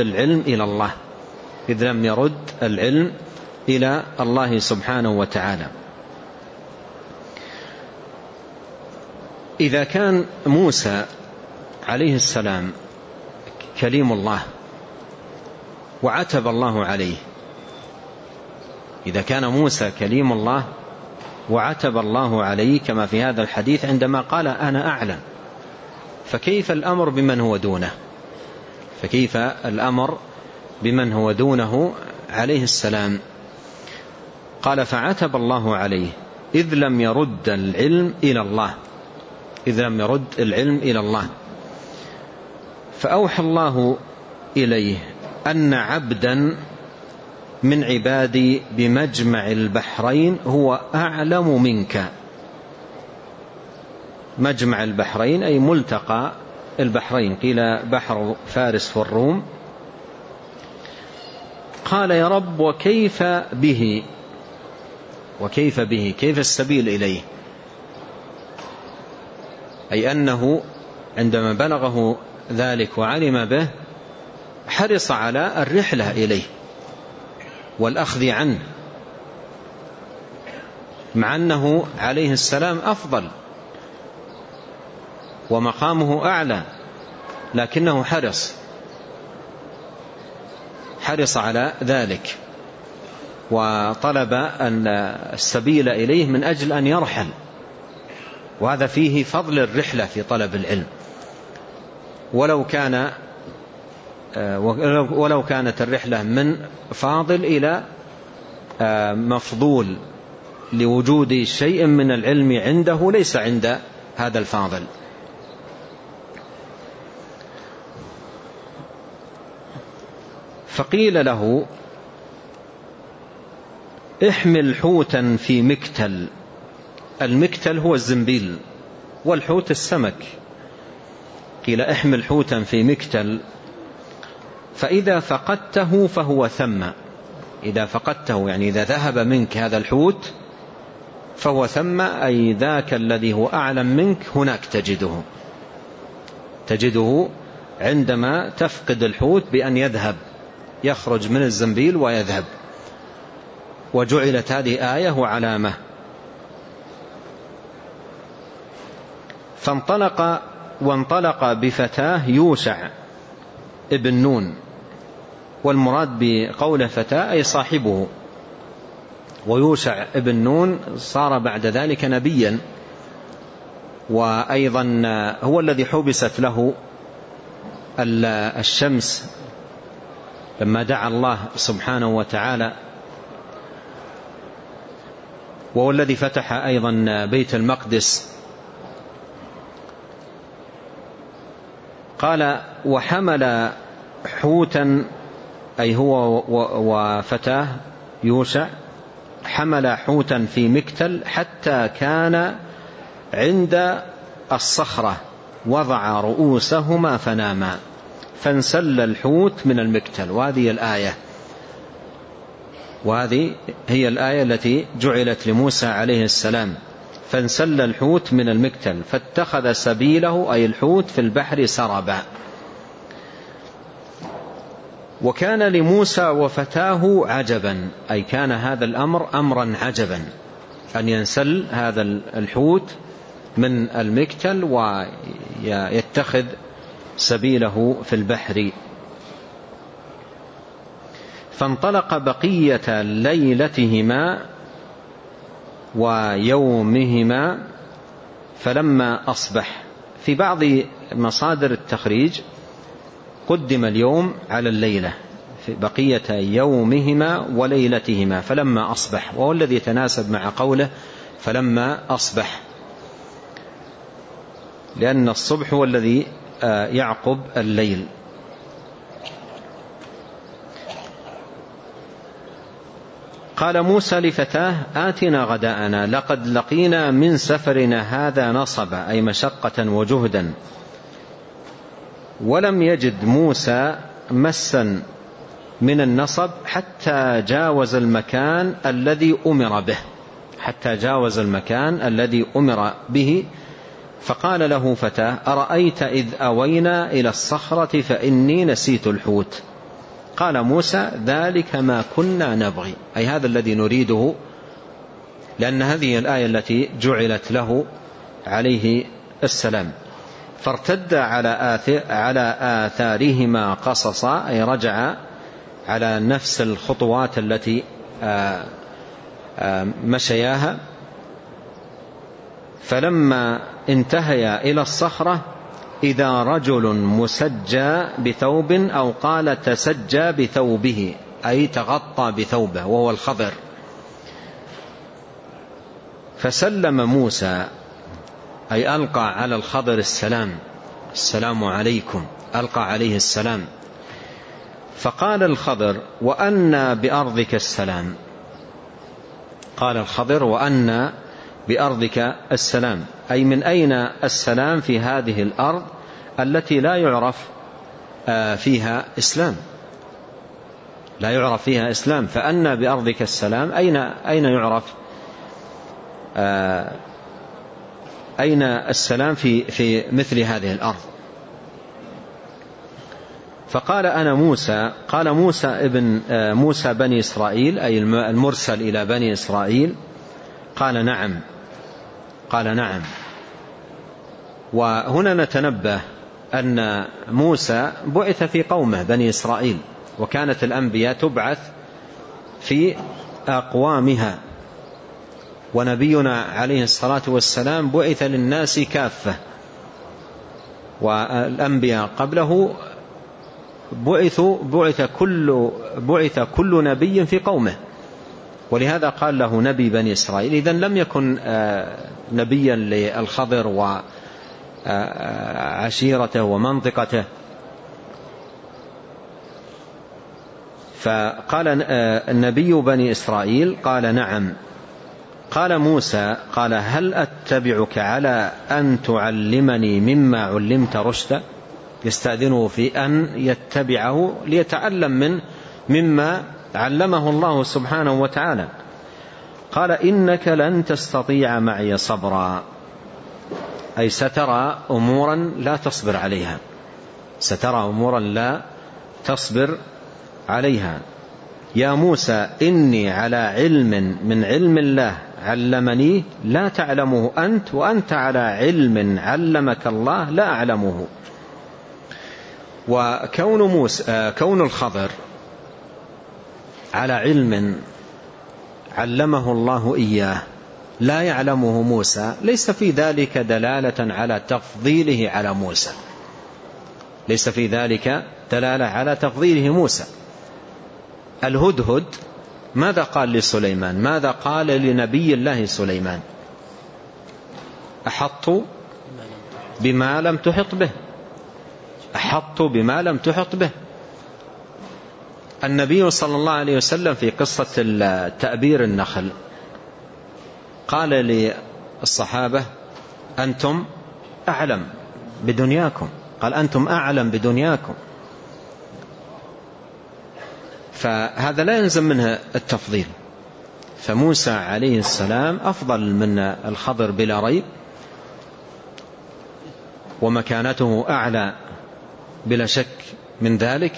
العلم إلى الله سبحانه وتعالى. إذا كان موسى عليه السلام كليم الله وعتب الله عليه، إذا كان موسى كليم الله وعتب الله عليه كما في هذا الحديث عندما قال أنا أعلم، فكيف الأمر بمن هو دونه عليه السلام؟ قال فعتب الله عليه إذ لم يرد العلم إلى الله فأوحى الله إليه أن عبدا من عبادي بمجمع البحرين هو أعلم منك. مجمع البحرين أي ملتقى البحرين، قيل بحر فارس والروم. قال يا رب وكيف به؟ وكيف به؟ كيف السبيل إليه؟ أي أنه عندما بلغه ذلك وعلم به حرص على الرحلة إليه والأخذ عنه، مع أنه عليه السلام أفضل ومقامه أعلى، لكنه حرص على ذلك وطلب السبيل إليه من أجل أن يرحل، وهذا فيه فضل الرحلة في طلب العلم. ولو كانت الرحلة من فاضل إلى مفضول لوجود شيء من العلم عنده ليس عند هذا الفاضل. فقيل له احمل حوتا في مكتل. المكتل هو الزنبيل والحوت السمك. قيل احمل حوتا في مكتل فإذا فقدته فهو ثم. إذا فقدته يعني إذا ذهب منك هذا الحوت فهو ثم، أي ذاك الذي هو أعلم منك هناك تجده عندما تفقد الحوت بأن يذهب، يخرج من الزنبيل ويذهب. وجعلت هذه آية وعلامة. وانطلق بفتاه يوشع ابن نون، والمراد بقول فتاه أي صاحبه. ويوشع ابن نون صار بعد ذلك نبيا، وأيضا هو الذي حبست له الشمس لما دعا الله سبحانه وتعالى، وهو الذي فتح أيضا بيت المقدس. قال وحمل حوتا، أي هو وفتاه يوشع حمل حوتا في مكتل حتى كان عند الصخرة وضع رؤوسهما فناما فانسل الحوت من المكتل. وهذه الآية، وهذه هي الآية التي جعلت لموسى عليه السلام. فانسل الحوت من المكتل فاتخذ سبيله، أي الحوت، في البحر سربا. وكان لموسى وفتاه عجبا، أي كان هذا الأمر أمرا عجبا أن ينسل هذا الحوت من المكتل ويتخذ سبيله في البحر. فانطلق بقية ليلتهما ويومهما فلما أصبح. في بعض مصادر التخريج قدم اليوم على الليلة، في بقية يومهما وليلتهما فلما أصبح، وهو الذي يتناسب مع قوله فلما أصبح، لأن الصبح هو الذي يعقب الليل. قال موسى لفتاه آتنا غداءنا لقد لقينا من سفرنا هذا نصبا، أي مشقة وجهدا. ولم يجد موسى مسا من النصب حتى جاوز المكان الذي أمر به. فقال له فتاه أرأيت إذ أوينا إلى الصخرة فإني نسيت الحوت. قال موسى ذلك ما كنا نبغي، أي هذا الذي نريده، لأن هذه الآية التي جعلت له عليه السلام. فارتد على آثارهما قصصا، أي رجع على نفس الخطوات التي مشياها. فلما انتهيا إلى الصخرة إذا رجل مسجى بثوب، أو قال تسجى بثوبه، أي تغطى بثوبه، وهو الخضر. فسلم موسى، أي ألقى على الخضر السلام عليكم، ألقى عليه السلام. فقال الخضر وأنى بأرضك السلام. قال الخضر وأنى بأرضك السلام، أي من أين السلام في هذه الأرض التي لا يعرف فيها إسلام، لا يعرف فيها إسلام. فأن بأرضك السلام، أين يعرف أين السلام في مثل هذه الأرض؟ فقال أنا موسى. قال موسى ابن موسى بني إسرائيل، أي المرسل إلى بني إسرائيل. قال نعم. قال نعم. وهنا نتنبه أن موسى بعث في قومه بني إسرائيل، وكانت الأنبياء تبعث في أقوامها، ونبينا عليه الصلاة والسلام بعث للناس كافة، والأنبياء قبله بعث كل نبي في قومه، ولهذا قال له نبي بني إسرائيل. إذن لم يكن نبيا للخضر وعشيرته ومنطقته. فقال النبي بني إسرائيل قال نعم. قال موسى قال هل أتبعك على أن تعلمني مما علمت رشدا؟ يستأذنه في أن يتبعه ليتعلم مما علمه الله سبحانه وتعالى. قال إنك لن تستطيع معي صبرا، أي سترى أمورا لا تصبر عليها، سترى أمورا لا تصبر عليها. يا موسى إني على علم من علم الله علمني لا تعلمه أنت، وأنت على علم علمك الله لا أعلمه. وكون الخضر على علم علمه الله إياه لا يعلمه موسى ليس في ذلك دلالة على تفضيله على موسى، ليس في ذلك دلالة على تفضيله موسى. الهدهد ماذا قال لسليمان؟ ماذا قال لنبي الله سليمان؟ أحط بما لم تحط به، أحط بما لم تحط به. النبي صلى الله عليه وسلم في قصة تأبير النخل قال للصحابة أنتم أعلم بدنياكم، قال أنتم أعلم بدنياكم. فهذا لا يلزم منه التفضيل. فموسى عليه السلام أفضل من الخضر بلا ريب، ومكانته أعلى بلا شك من ذلك،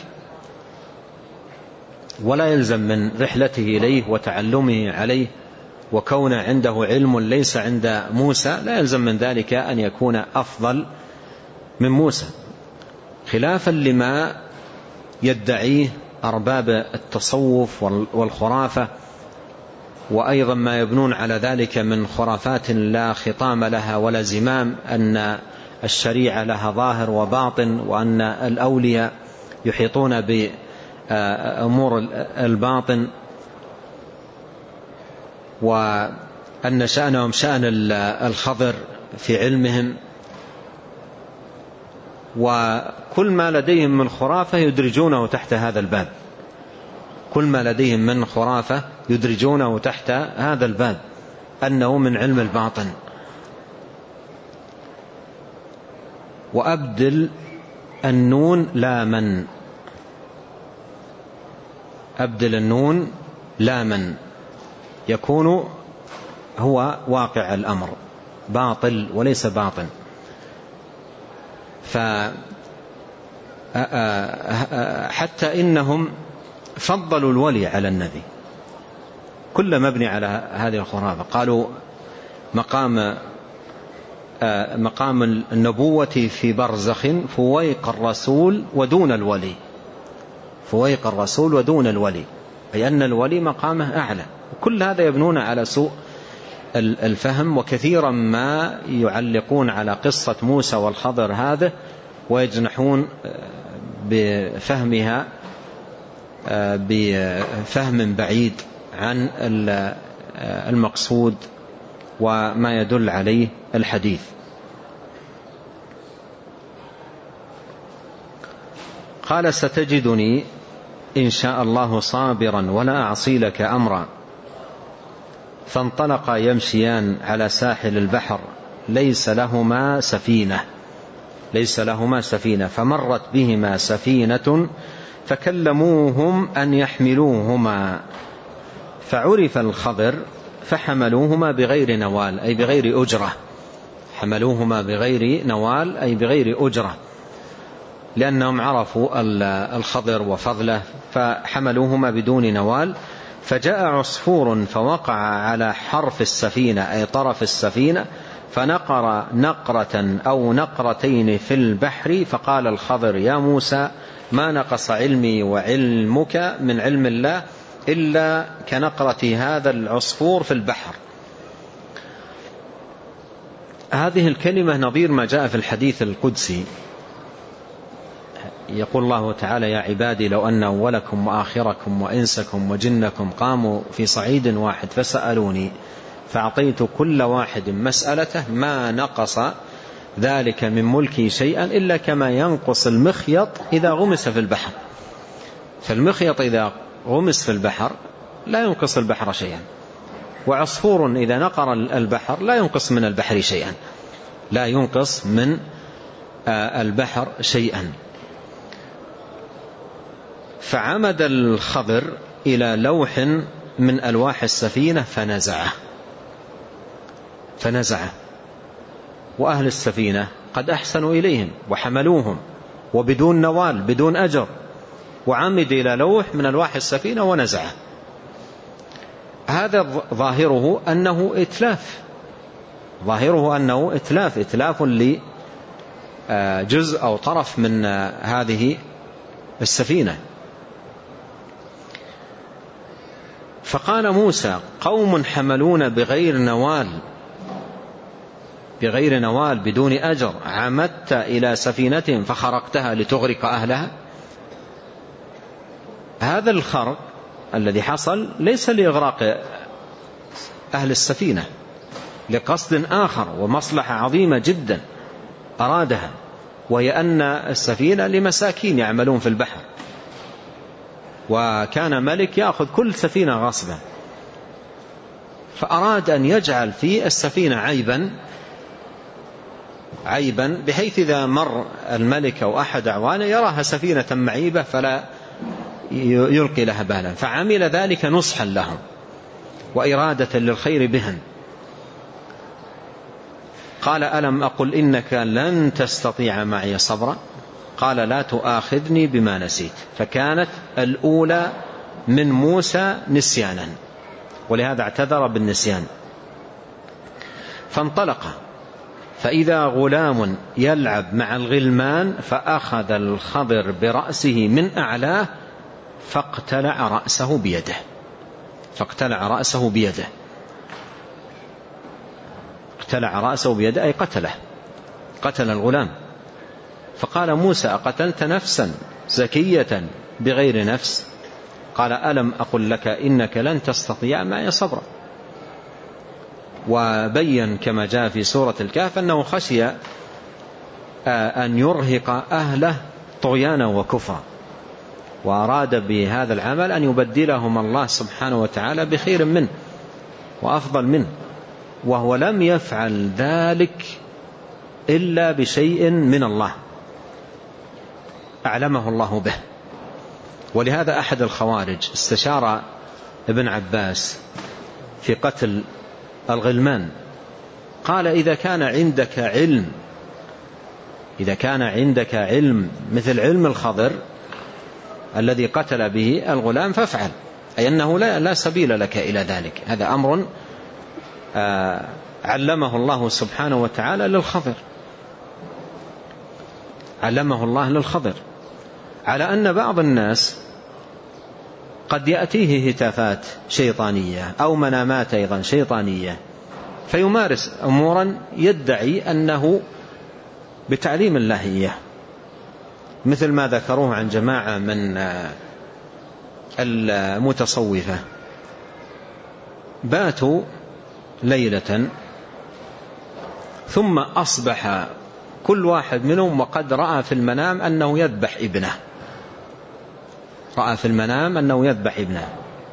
ولا يلزم من رحلته إليه وتعلمه عليه وكون عنده علم ليس عند موسى، لا يلزم من ذلك أن يكون أفضل من موسى، خلافا لما يدعيه أرباب التصوف والخرافة، وأيضا ما يبنون على ذلك من خرافات لا خطام لها ولا زمام، أن الشريعة لها ظاهر وباطن، وأن الأولياء يحيطون بأمور الباطن، وأن شأنهم شأن الخضر في علمهم، وكل ما لديهم من خرافة يدرجونه تحت هذا الباب، كل ما لديهم من خرافة يدرجونه تحت هذا الباب أنه من علم الباطن. وأبدل النون لاما، أبدل النون لاما يكون هو واقع الأمر، باطل وليس باطن. حتى إنهم فضلوا الولي على النبي، كل مبني على هذه الخرافة. قالوا مقام النبوة في برزخ فويق الرسول ودون الولي، فويق الرسول ودون الولي، أي أن الولي مقامه أعلى. كل هذا يبنون على سوء الفهم، وكثيرا ما يعلقون على قصة موسى والخضر هذا ويجنحون بفهمها بفهم بعيد عن المقصود وما يدل عليه الحديث. قال ستجدني إن شاء الله صابرا ولا أعصي لك أمرا. فانطلقا يمشيان على ساحل البحر ليس لهما سفينة، ليس لهما سفينة، فمرت بهما سفينة فكلموهم أن يحملوهما، فعرف الخضر فحملوهما بغير نوال أي بغير أجرة، حملوهما بغير نوال أي بغير أجرة، لأنهم عرفوا الخضر وفضله فحملوهما بدون نوال. فجاء عصفور فوقع على حرف السفينة أي طرف السفينة، فنقر نقرة أو نقرتين في البحر، فقال الخضر يا موسى ما نقص علمي وعلمك من علم الله إلا كنقرة هذا العصفور في البحر. هذه الكلمة نظير ما جاء في الحديث القدسي، يقول الله تعالى يا عبادي لو أن أولكم وآخركم وإنسكم وجنكم قاموا في صعيد واحد فسألوني فأعطيت كل واحد مسألته ما نقص ذلك من ملكي شيئا إلا كما ينقص المخيط إذا غمس في البحر. فالمخيط إذا غمس في البحر لا ينقص البحر شيئا، وعصفور إذا نقر البحر لا ينقص من البحر شيئا، لا ينقص من البحر شيئا. فعمد الخضر إلى لوح من ألواح السفينة فنزعه، وأهل السفينة قد أحسنوا إليهم وحملوهم وبدون نوال بدون أجر، وعمد إلى لوح من ألواح السفينة ونزعه. هذا ظاهره أنه إتلاف، إتلاف لجزء أو طرف من هذه السفينة. فقال موسى قوم حملون بغير نوال بدون أجر عمدت إلى سفينتهم فخرقتها لتغرق أهلها. هذا الخرق الذي حصل ليس لإغراق أهل السفينة، لقصد آخر ومصلحة عظيمة جدا أرادها، وهي أن السفينة لمساكين يعملون في البحر، وكان ملك يأخذ كل سفينة غصبا، فأراد أن يجعل في السفينة عيبا بحيث إذا مر الملك أو أحد أعوانه يراها سفينة معيبة فلا يلقي لها بالا، فعمل ذلك نصحا لهم وإرادة للخير بهم. قال ألم أقل إنك لن تستطيع معي صبرا، قال لا تؤاخذني بما نسيت. فكانت الأولى من موسى نسيانا، ولهذا اعتذر بالنسيان. فانطلق فإذا غلام يلعب مع الغلمان، فأخذ الخضر برأسه من أعلاه فاقتلع رأسه بيده، اقتلع رأسه بيده أي قتل الغلام. فقال موسى أقتلت نفسا زكية بغير نفس؟ قال ألم أقل لك إنك لن تستطيع معي صبرا. وبين كما جاء في سورة الكهف أنه خشي أن يرهق أهله طغيانا وكفرا، وأراد بهذا العمل أن يبدلهم الله سبحانه وتعالى بخير منه وأفضل منه، وهو لم يفعل ذلك إلا بشيء من الله أعلمه الله به. ولهذا أحد الخوارج استشار ابن عباس في قتل الغلمان، قال إذا كان عندك علم مثل علم الخضر الذي قتل به الغلام فافعل، أي أنه لا سبيل لك إلى ذلك. هذا أمر علمه الله سبحانه وتعالى للخضر، على أن بعض الناس قد يأتيه هتافات شيطانية أو منامات أيضا شيطانية، فيمارس أمورا يدعي أنه بتعليم الله إياه، مثل ما ذكروه عن جماعة من المتصوفة، باتوا ليلة ثم أصبح كل واحد منهم وقد رأى في المنام أنه يذبح ابنه،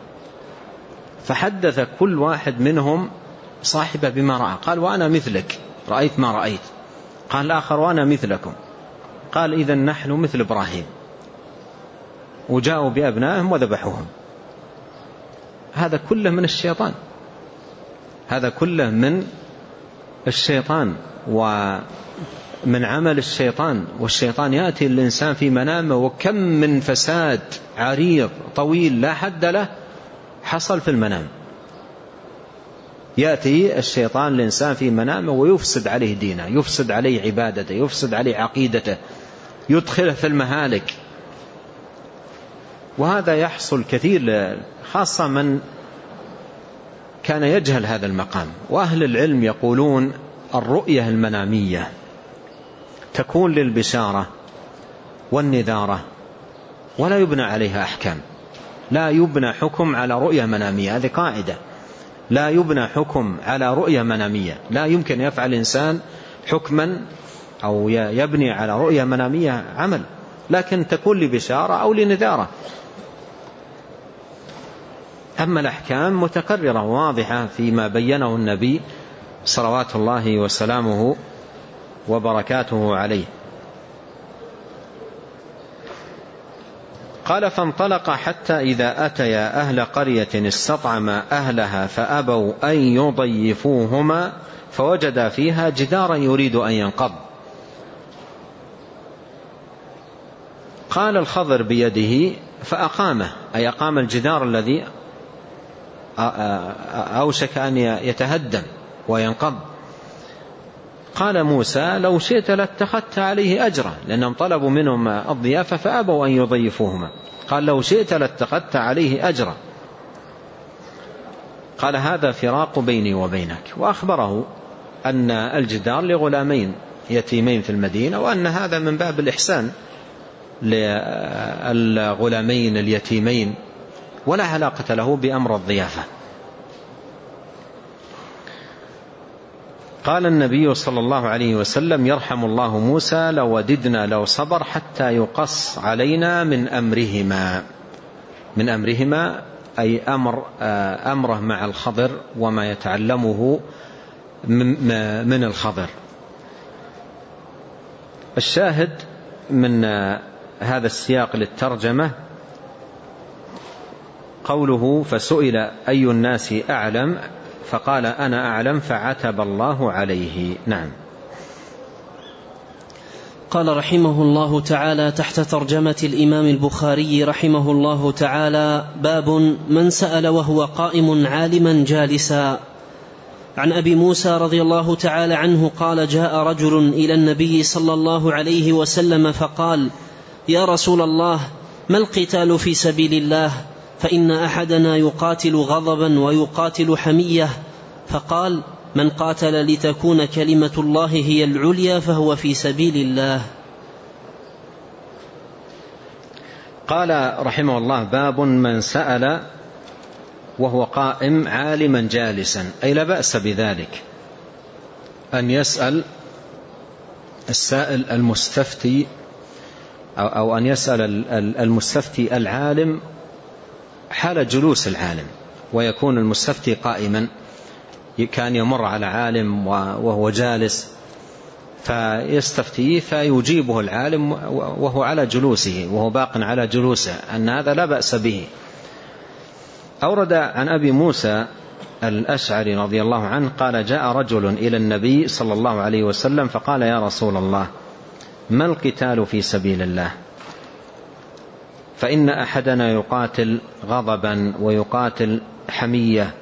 فحدث كل واحد منهم صاحبه بما رأى، قال وأنا مثلك رأيت ما رأيت، قال الآخر وأنا مثلكم قال إذن نحن مثل إبراهيم، وجاءوا بأبنائهم وذبحوهم. هذا كله من الشيطان، هذا كله من الشيطان ومن عمل الشيطان. والشيطان يأتي الإنسان في منامه، وكم من فساد عريض طويل لا حد له حصل في المنام. يأتي الشيطان الإنسان في منامه ويفسد عليه دينه، يفسد عليه عبادته، يفسد عليه عقيدته، يدخله في المهالك. وهذا يحصل كثير، خاصة من كان يجهل هذا المقام. وأهل العلم يقولون الرؤية المنامية تكون للبشارة والنذارة، ولا يبنى عليها أحكام. لا يبنى حكم على رؤية منامية، هذه قاعدة. لا يبنى حكم على رؤية منامية. لا يمكن يفعل إنسان حكما أو يبني على رؤية منامية عمل، لكن تكون لبشارة أو لنذارة. أما الأحكام متقررة واضحة فيما بينه النبي صلوات الله وسلامه وبركاته عليه. قال: فانطلق حتى إذا أتيا أهل قرية استطعما أهلها فأبوا أن يضيفوهما فوجدا فيها جدارا يريد أن ينقض. قال الخضر بيده فأقامه، أي أقام الجدار الذي أوشك أن يتهدم وينقض. قال موسى: لو شئت لاتخذت عليه أجرا، لأنهم طلبوا منهم الضيافة فأبوا أن يضيفوهما. قال: لو شئت لاتخذت عليه أجرا. قال: هذا فراق بيني وبينك. وأخبره أن الجدار لغلامين يتيمين في المدينة، وأن هذا من باب الإحسان للغلامين اليتيمين، ولا علاقة له بأمر الضيافة. قال النبي صلى الله عليه وسلم: يرحم الله موسى، لوددنا لو صبر حتى يقص علينا من أمرهما أي أمره مع الخضر وما يتعلمه من الخضر. الشاهد من هذا السياق للترجمة قوله: فسئل أي الناس أعلم فقال: أنا أعلم، فعتب الله عليه. نعم. قال رحمه الله تعالى تحت ترجمة الإمام البخاري رحمه الله تعالى: باب من سأل وهو قائم عالما جالسا. عن أبي موسى رضي الله تعالى عنه قال: جاء رجل إلى النبي صلى الله عليه وسلم فقال: يا رسول الله، ما القتال في سبيل الله؟ فإن أحدنا يقاتل غضبا ويقاتل حمية. فقال: من قاتل لتكون كلمة الله هي العليا فهو في سبيل الله. قال رحمه الله: باب من سأل وهو قائم عالما جالسا، أي لا بأس بذلك أن يسأل السائل المستفتي أو أن يسأل المستفتي العالم حال جلوس العالم، ويكون المستفتي قائما. كان يمر على عالم وهو جالس فيستفتيه فيجيبه العالم وهو على جلوسه، وهو باق على جلوسه، أن هذا لا بأس به. أورد عن أبي موسى الأشعري رضي الله عنه قال: جاء رجل إلى النبي صلى الله عليه وسلم فقال: يا رسول الله، ما القتال في سبيل الله؟ فإن أحدنا يقاتل غضبا ويقاتل حمية.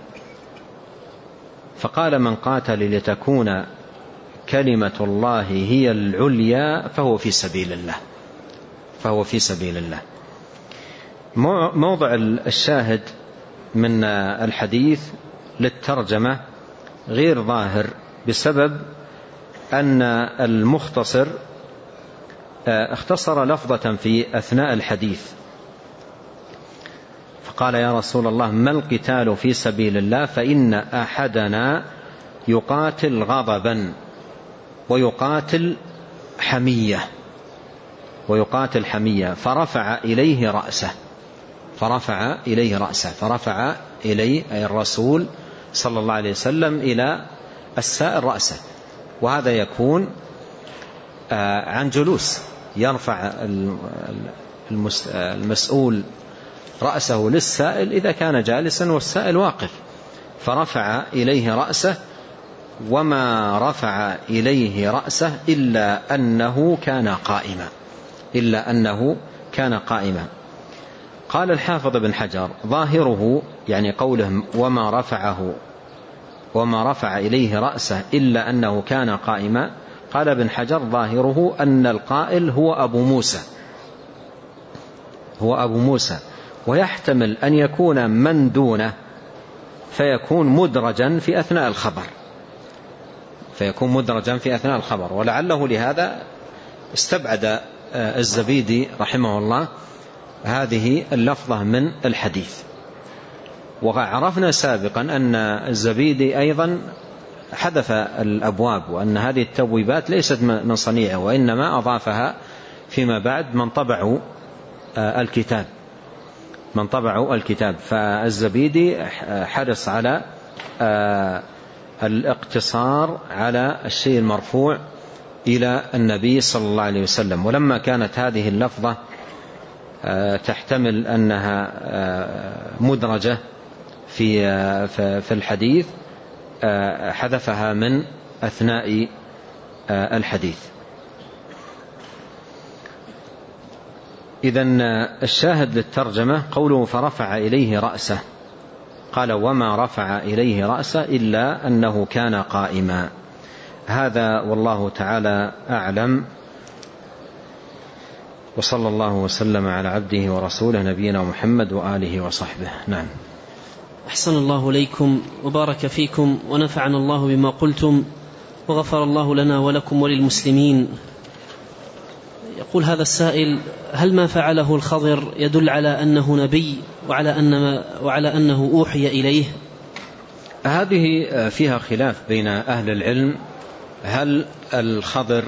فقال: من قاتل لتكون كلمة الله هي العليا فهو في سبيل الله، فهو في سبيل الله. موضع الشاهد من الحديث للترجمة غير ظاهر بسبب أن المختصر اختصر لفظة في أثناء الحديث، فقال: يا رسول الله، ما القتال في سبيل الله؟ فإن أحدنا يقاتل غضبا ويقاتل حمية فرفع إليه رأسه فرفع إليه أي الرسول صلى الله عليه وسلم إلى السائل رأسه، وهذا يكون عن جلوس، يرفع المسؤول رأسه للسائل إذا كان جالسا والسائل واقف، فرفع إليه رأسه، وما رفع إليه رأسه إلا أنه كان قائما. قال الحافظ بن حجر ظاهره يعني قوله وما رفع إليه رأسه إلا أنه كان قائما، قال ابن حجر ظاهره أن القائل هو أبو موسى، ويحتمل أن يكون من دونه فيكون مدرجا في أثناء الخبر، ولعله لهذا استبعد الزبيدي رحمه الله هذه اللفظة من الحديث. وعرفنا سابقا أن الزبيدي أيضا حذف الأبواب، وأن هذه التبويبات ليست من صنيعه، وإنما أضافها فيما بعد من طبعوا الكتاب. فالزبيدي حرص على الاقتصار على الشيء المرفوع إلى النبي صلى الله عليه وسلم. ولما كانت هذه اللفظة تحتمل أنها مدرجة في الحديث حذفها من أثناء الحديث. إذن الشاهد للترجمة قوله فرفع إليه رأسه، قال وما رفع إليه رأسه إلا أنه كان قائما. هذا والله تعالى أعلم، وصلى الله وسلم على عبده ورسوله نبينا محمد وآله وصحبه. نعم. أحسن الله إليكم وبارك فيكم ونفعنا الله بما قلتم، وغفر الله لنا ولكم وللمسلمين. يقول هذا السائل: هل ما فعله الخضر يدل على أنه نبي وعلى أنه أوحي إليه؟ هذه فيها خلاف بين أهل العلم، هل الخضر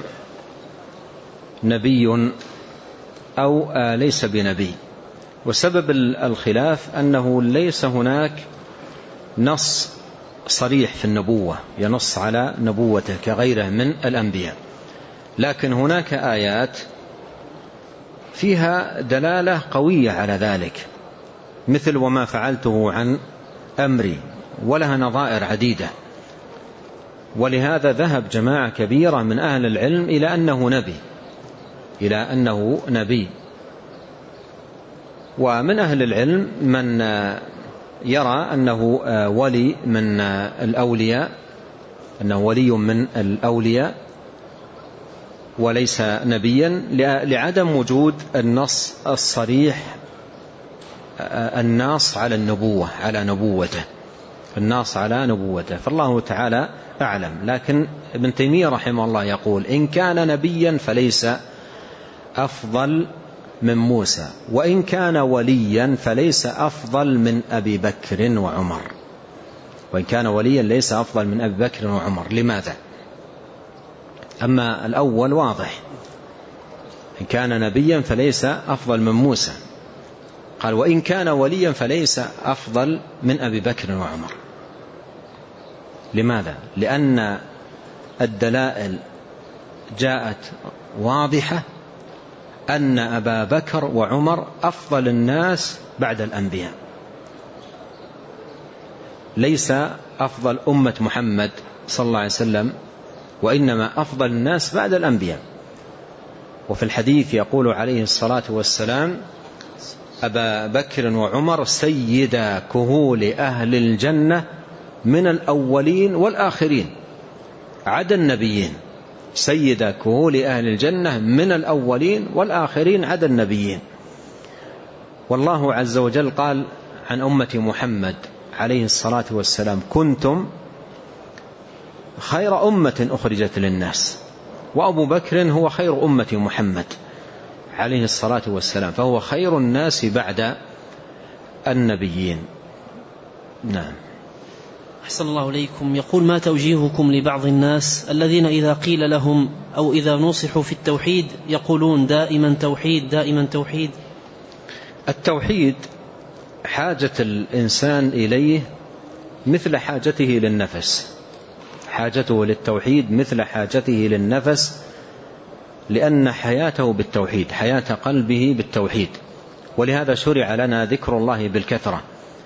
نبي أو ليس بنبي؟ وسبب الخلاف أنه ليس هناك نص صريح في النبوة ينص على نبوته كغيره من الأنبياء، لكن هناك آيات فيها دلالة قوية على ذلك، مثل وما فعلته عن أمري، ولها نظائر عديدة. ولهذا ذهب جماعة كبيرة من أهل العلم إلى أنه نبي. ومن أهل العلم من يرى أنه ولي من الأولياء، أنه ولي من الأولياء وليس نبيا، لعدم وجود النص الصريح، النص على نبوته، فالله تعالى أعلم. لكن ابن تيمية رحمه الله يقول: إن كان نبيا فليس أفضل من موسى، وإن كان وليا فليس أفضل من أبي بكر وعمر. لماذا؟ أما الأول واضح، إن كان نبيا فليس أفضل من موسى. قال: وإن كان وليا فليس أفضل من أبي بكر وعمر. لماذا؟ لأن الدلائل جاءت واضحة أن أبا بكر وعمر أفضل الناس بعد الأنبياء، ليس أفضل أمة محمد صلى الله عليه وسلم، وإنما أفضل الناس بعد الأنبياء. وفي الحديث يقول عليه الصلاة والسلام: أبا بكر وعمر سيدا كهول أهل الجنة من الأولين والآخرين عدا النبيين. سيدا كهول أهل الجنة من الأولين والآخرين عدا النبيين. والله عز وجل قال عن أمة محمد عليه الصلاة والسلام: كنتم خير أمة أخرجت للناس. وأبو بكر هو خير أمة محمد عليه الصلاة والسلام، فهو خير الناس بعد النبيين. نعم. أحسن الله إليكم. يقول: ما توجيهكم لبعض الناس الذين إذا قيل لهم أو إذا نصحوا في التوحيد يقولون دائما توحيد؟ التوحيد حاجة الإنسان إليه مثل حاجته للنفس، حاجته للتوحيد مثل حاجته للنفس لأن حياته بالتوحيد، حياة قلبه بالتوحيد. ولهذا شرع لنا ذكر الله بالكثرة،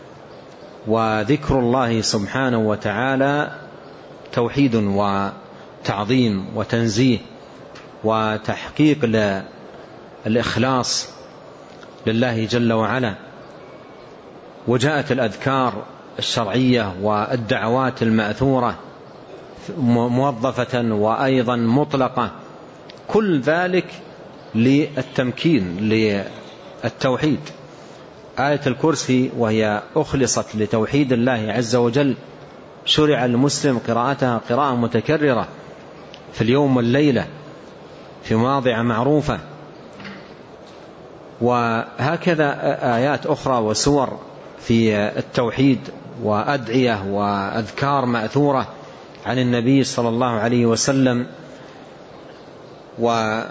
وذكر الله سبحانه وتعالى توحيد وتعظيم وتنزيه وتحقيق الإخلاص لله جل وعلا. وجاءت الأذكار الشرعية والدعوات المأثورة موظفة وأيضا مطلقة، كل ذلك للتمكين للتوحيد. آية الكرسي وهي أخلصت لتوحيد الله عز وجل شرع المسلم قراءتها قراءة متكررة في اليوم والليلة في مواضع معروفة. وهكذا آيات أخرى وسور في التوحيد وأدعية وأذكار مأثورة عن النبي صلى الله عليه وسلم. وباب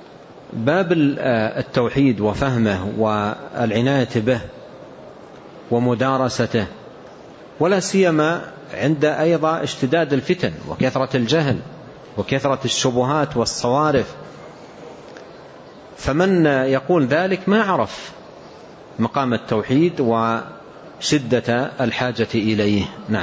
التوحيد وفهمه والعناية به ومدارسته، ولا سيما عند أيضا اشتداد الفتن وكثرة الجهل وكثرة الشبهات والصوارف. فمن يقول ذلك ما عرف مقام التوحيد وشدة الحاجة إليه. نعم.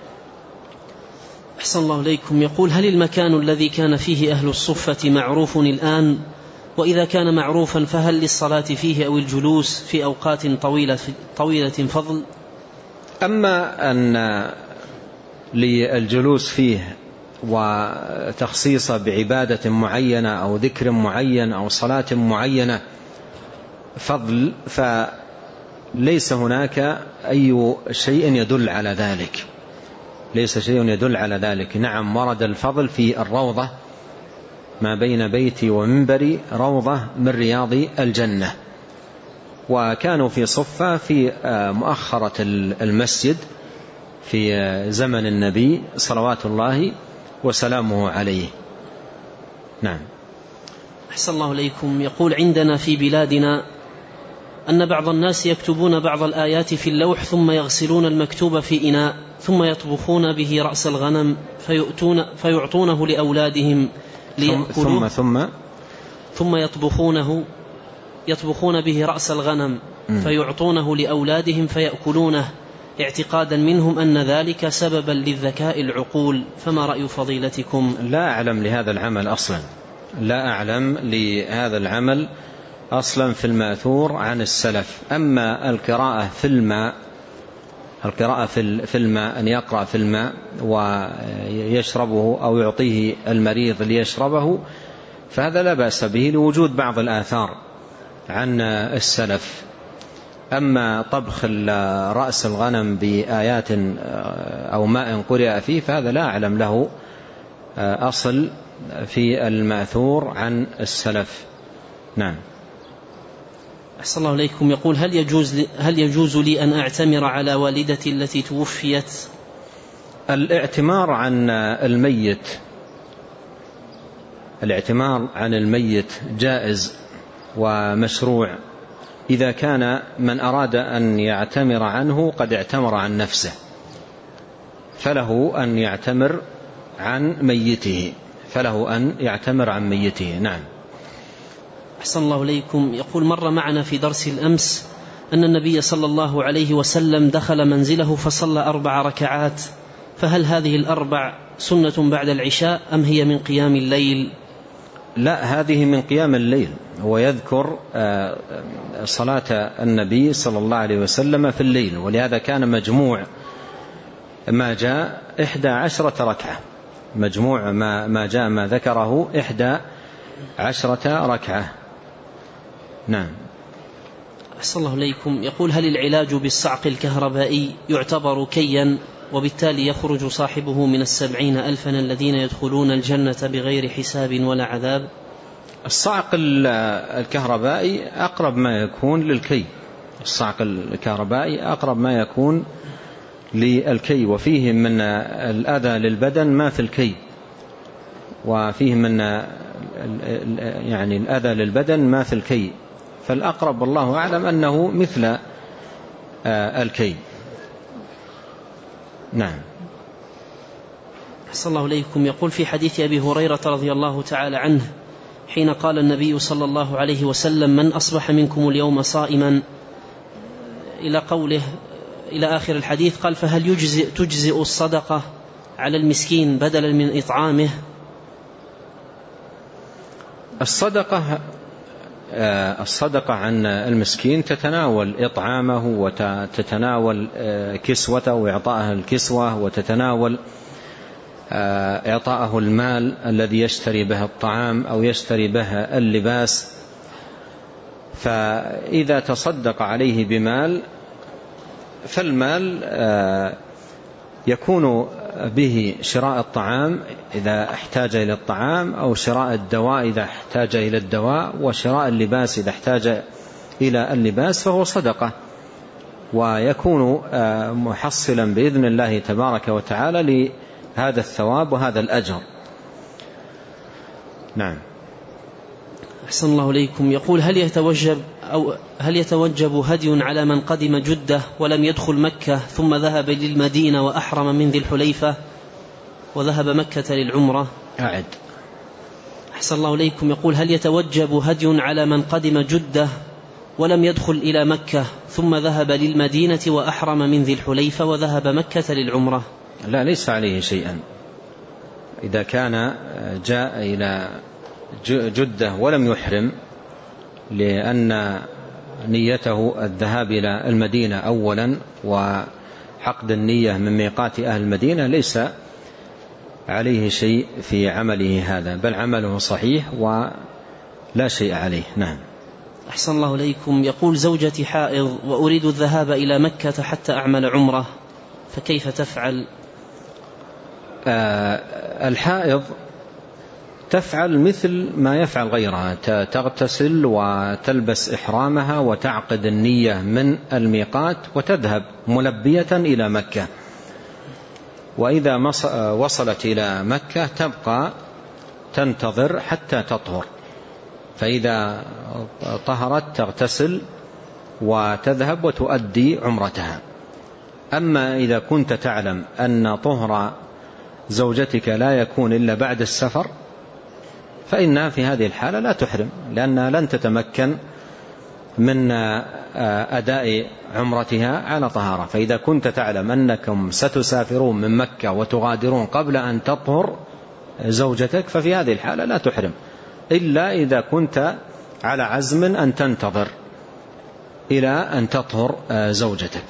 أحسن الله إليكم. يقول: هل المكان الذي كان فيه أهل الصفة معروف الآن؟ وإذا كان معروفا فهل للصلاة فيه أو الجلوس في أوقات طويلة فضل؟ أما أن للجلوس فيه وتخصيص بعبادة معينة أو ذكر معين أو صلاة معينة فضل، فليس هناك أي شيء يدل على ذلك، ليس شيء يدل على ذلك. نعم، ورد الفضل في الروضة، ما بين بيتي ومنبري روضة من رياض الجنة. وكانوا في صفة في مؤخرة المسجد في زمن النبي صلوات الله وسلامه عليه. نعم. أحسن الله إليكم. يقول: عندنا في بلادنا أن بعض الناس يكتبون بعض الآيات في اللوح ثم يغسلون المكتوب في إناء ثم يطبخون به رأس الغنم فيعطونه لأولادهم ليأكلوه ثم يطبخون به رأس الغنم فيعطونه لأولادهم فيأكلونه، اعتقادا منهم أن ذلك سببا للذكاء العقول، فما رأي فضيلتكم؟ لا أعلم لهذا العمل أصلا، لا أعلم لهذا العمل أصلا في المأثور عن السلف. أما القراءة في الماء أن يقرأ في الماء ويشربه أو يعطيه المريض ليشربه، فهذا لا بأس به لوجود بعض الآثار عن السلف. أما طبخ رأس الغنم بآيات أو ماء قرئ فيه فهذا لا أعلم له أصل في المأثور عن السلف. نعم. أحسن الله إليكم. يقول: هل يجوز لي أن أعتمر على والدتي التي توفيت؟ الاعتمار عن الميت جائز ومشروع إذا كان من أراد أن يعتمر عنه قد اعتمر عن نفسه، فله أن يعتمر عن ميته. نعم. أحسن الله إليكم. يقول: مر معنا في درس الأمس أن النبي صلى الله عليه وسلم دخل منزله فصلى 4 ركعات، فهل هذه ال4 سنة بعد العشاء أم هي من قيام الليل؟ لا، هذه من قيام الليل. ويذكر صلاة النبي صلى الله عليه وسلم في الليل، ولهذا كان مجموع ما جاء 11 ركعة، مجموع ما جاء ما ذكره 11 ركعة. نعم. أحسن الله إليكم. يقول: هل العلاج بالصعق الكهربائي يعتبر كيا وبالتالي يخرج صاحبه من 70,000 الذين يدخلون الجنة بغير حساب ولا عذاب؟ الصعق الكهربائي أقرب ما يكون للكي، الصعق الكهربائي أقرب ما يكون للكي، وفيه من الأذى للبدن ما في الكي، وفيه من يعني الأذى للبدن ما في الكي، فالأقرب والله أعلم أنه مثل الكي. نعم. أحسن الله إليكم. يقول: في حديث أبي هريرة رضي الله تعالى عنه: حين قال النبي صلى الله عليه وسلم: من أصبح منكم اليوم صائما، إلى قوله إلى آخر الحديث، قال: فهل تجزئ الصدقة على المسكين بدلا من إطعامه؟ الصدقة عن المسكين تتناول إطعامه وتتناول كسوته وإعطائه الكسوة، وتتناول إعطائه المال الذي يشتري به الطعام أو يشتري به اللباس. فإذا تصدق عليه بمال فالمال يكون به شراء الطعام إذا احتاج إلى الطعام، أو شراء الدواء إذا احتاج إلى الدواء، وشراء اللباس إذا احتاج إلى اللباس، فهو صدقة، ويكون محصلا بإذن الله تبارك وتعالى لهذا الثواب وهذا الأجر. نعم. أحسن الله إليكم. يقول: هل يتوجب هدي على من قدم جدة ولم يدخل مكة ثم ذهب للمدينة وأحرم من ذي الحليفة وذهب مكة للعمرة؟ أعد. أحسن الله إليكم. يقول: هل يتوجب هدي على من قدم جدة ولم يدخل إلى مكة ثم ذهب للمدينة وأحرم من ذي الحليفة وذهب مكة للعمرة؟ لا، ليس عليه شيئا. إذا كان جاء إلى جدة ولم يحرم لأن نيته الذهاب إلى المدينة أولا وحقد النية من ميقات أهل المدينة، ليس عليه شيء في عمله هذا، بل عمله صحيح ولا شيء عليه. نعم. أحسن الله إليكم. يقول: زوجتي حائض وأريد الذهاب إلى مكة حتى أعمل عمرة، فكيف تفعل؟ الحائض تفعل مثل ما يفعل غيرها، تغتسل وتلبس إحرامها وتعقد النية من الميقات وتذهب ملبية إلى مكة، وإذا وصلت إلى مكة تبقى تنتظر حتى تطهر، فإذا طهرت تغتسل وتذهب وتؤدي عمرتها. أما إذا كنت تعلم أن طهر زوجتك لا يكون إلا بعد السفر فإنها في هذه الحالة لا تحرم، لأنها لن تتمكن من أداء عمرتها على طهارة. فإذا كنت تعلم أنكم ستسافرون من مكة وتغادرون قبل أن تطهر زوجتك ففي هذه الحالة لا تحرم، إلا إذا كنت على عزم أن تنتظر إلى أن تطهر زوجتك.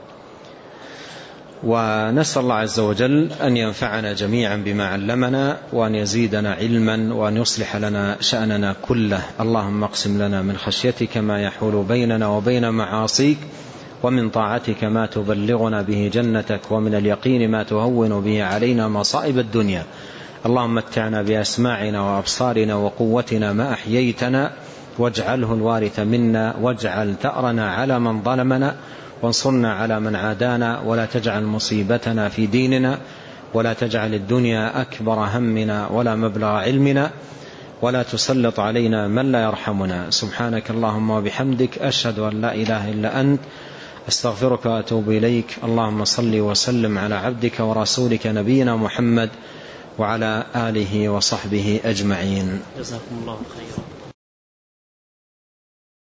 ونسأل الله عز وجل أن ينفعنا جميعا بما علمنا، وأن يزيدنا علما، وأن يصلح لنا شأننا كله. اللهم اقسم لنا من خشيتك ما يحول بيننا وبين معاصيك، ومن طاعتك ما تبلغنا به جنتك، ومن اليقين ما تهون به علينا مصائب الدنيا. اللهم متعنا بأسماعنا وأبصارنا وقوتنا ما أحييتنا، واجعله الوارث منا، واجعل ثأرنا على من ظلمنا، وانصرنا على من عادانا، ولا تجعل مصيبتنا في ديننا، ولا تجعل الدنيا أكبر همنا ولا مبلغ علمنا، ولا تسلط علينا من لا يرحمنا. سبحانك اللهم وبحمدك، أشهد أن لا إله إلا أنت، أستغفرك وأتوب إليك. اللهم صل وسلم على عبدك ورسولك نبينا محمد وعلى آله وصحبه أجمعين. جزاكم الله خيرا.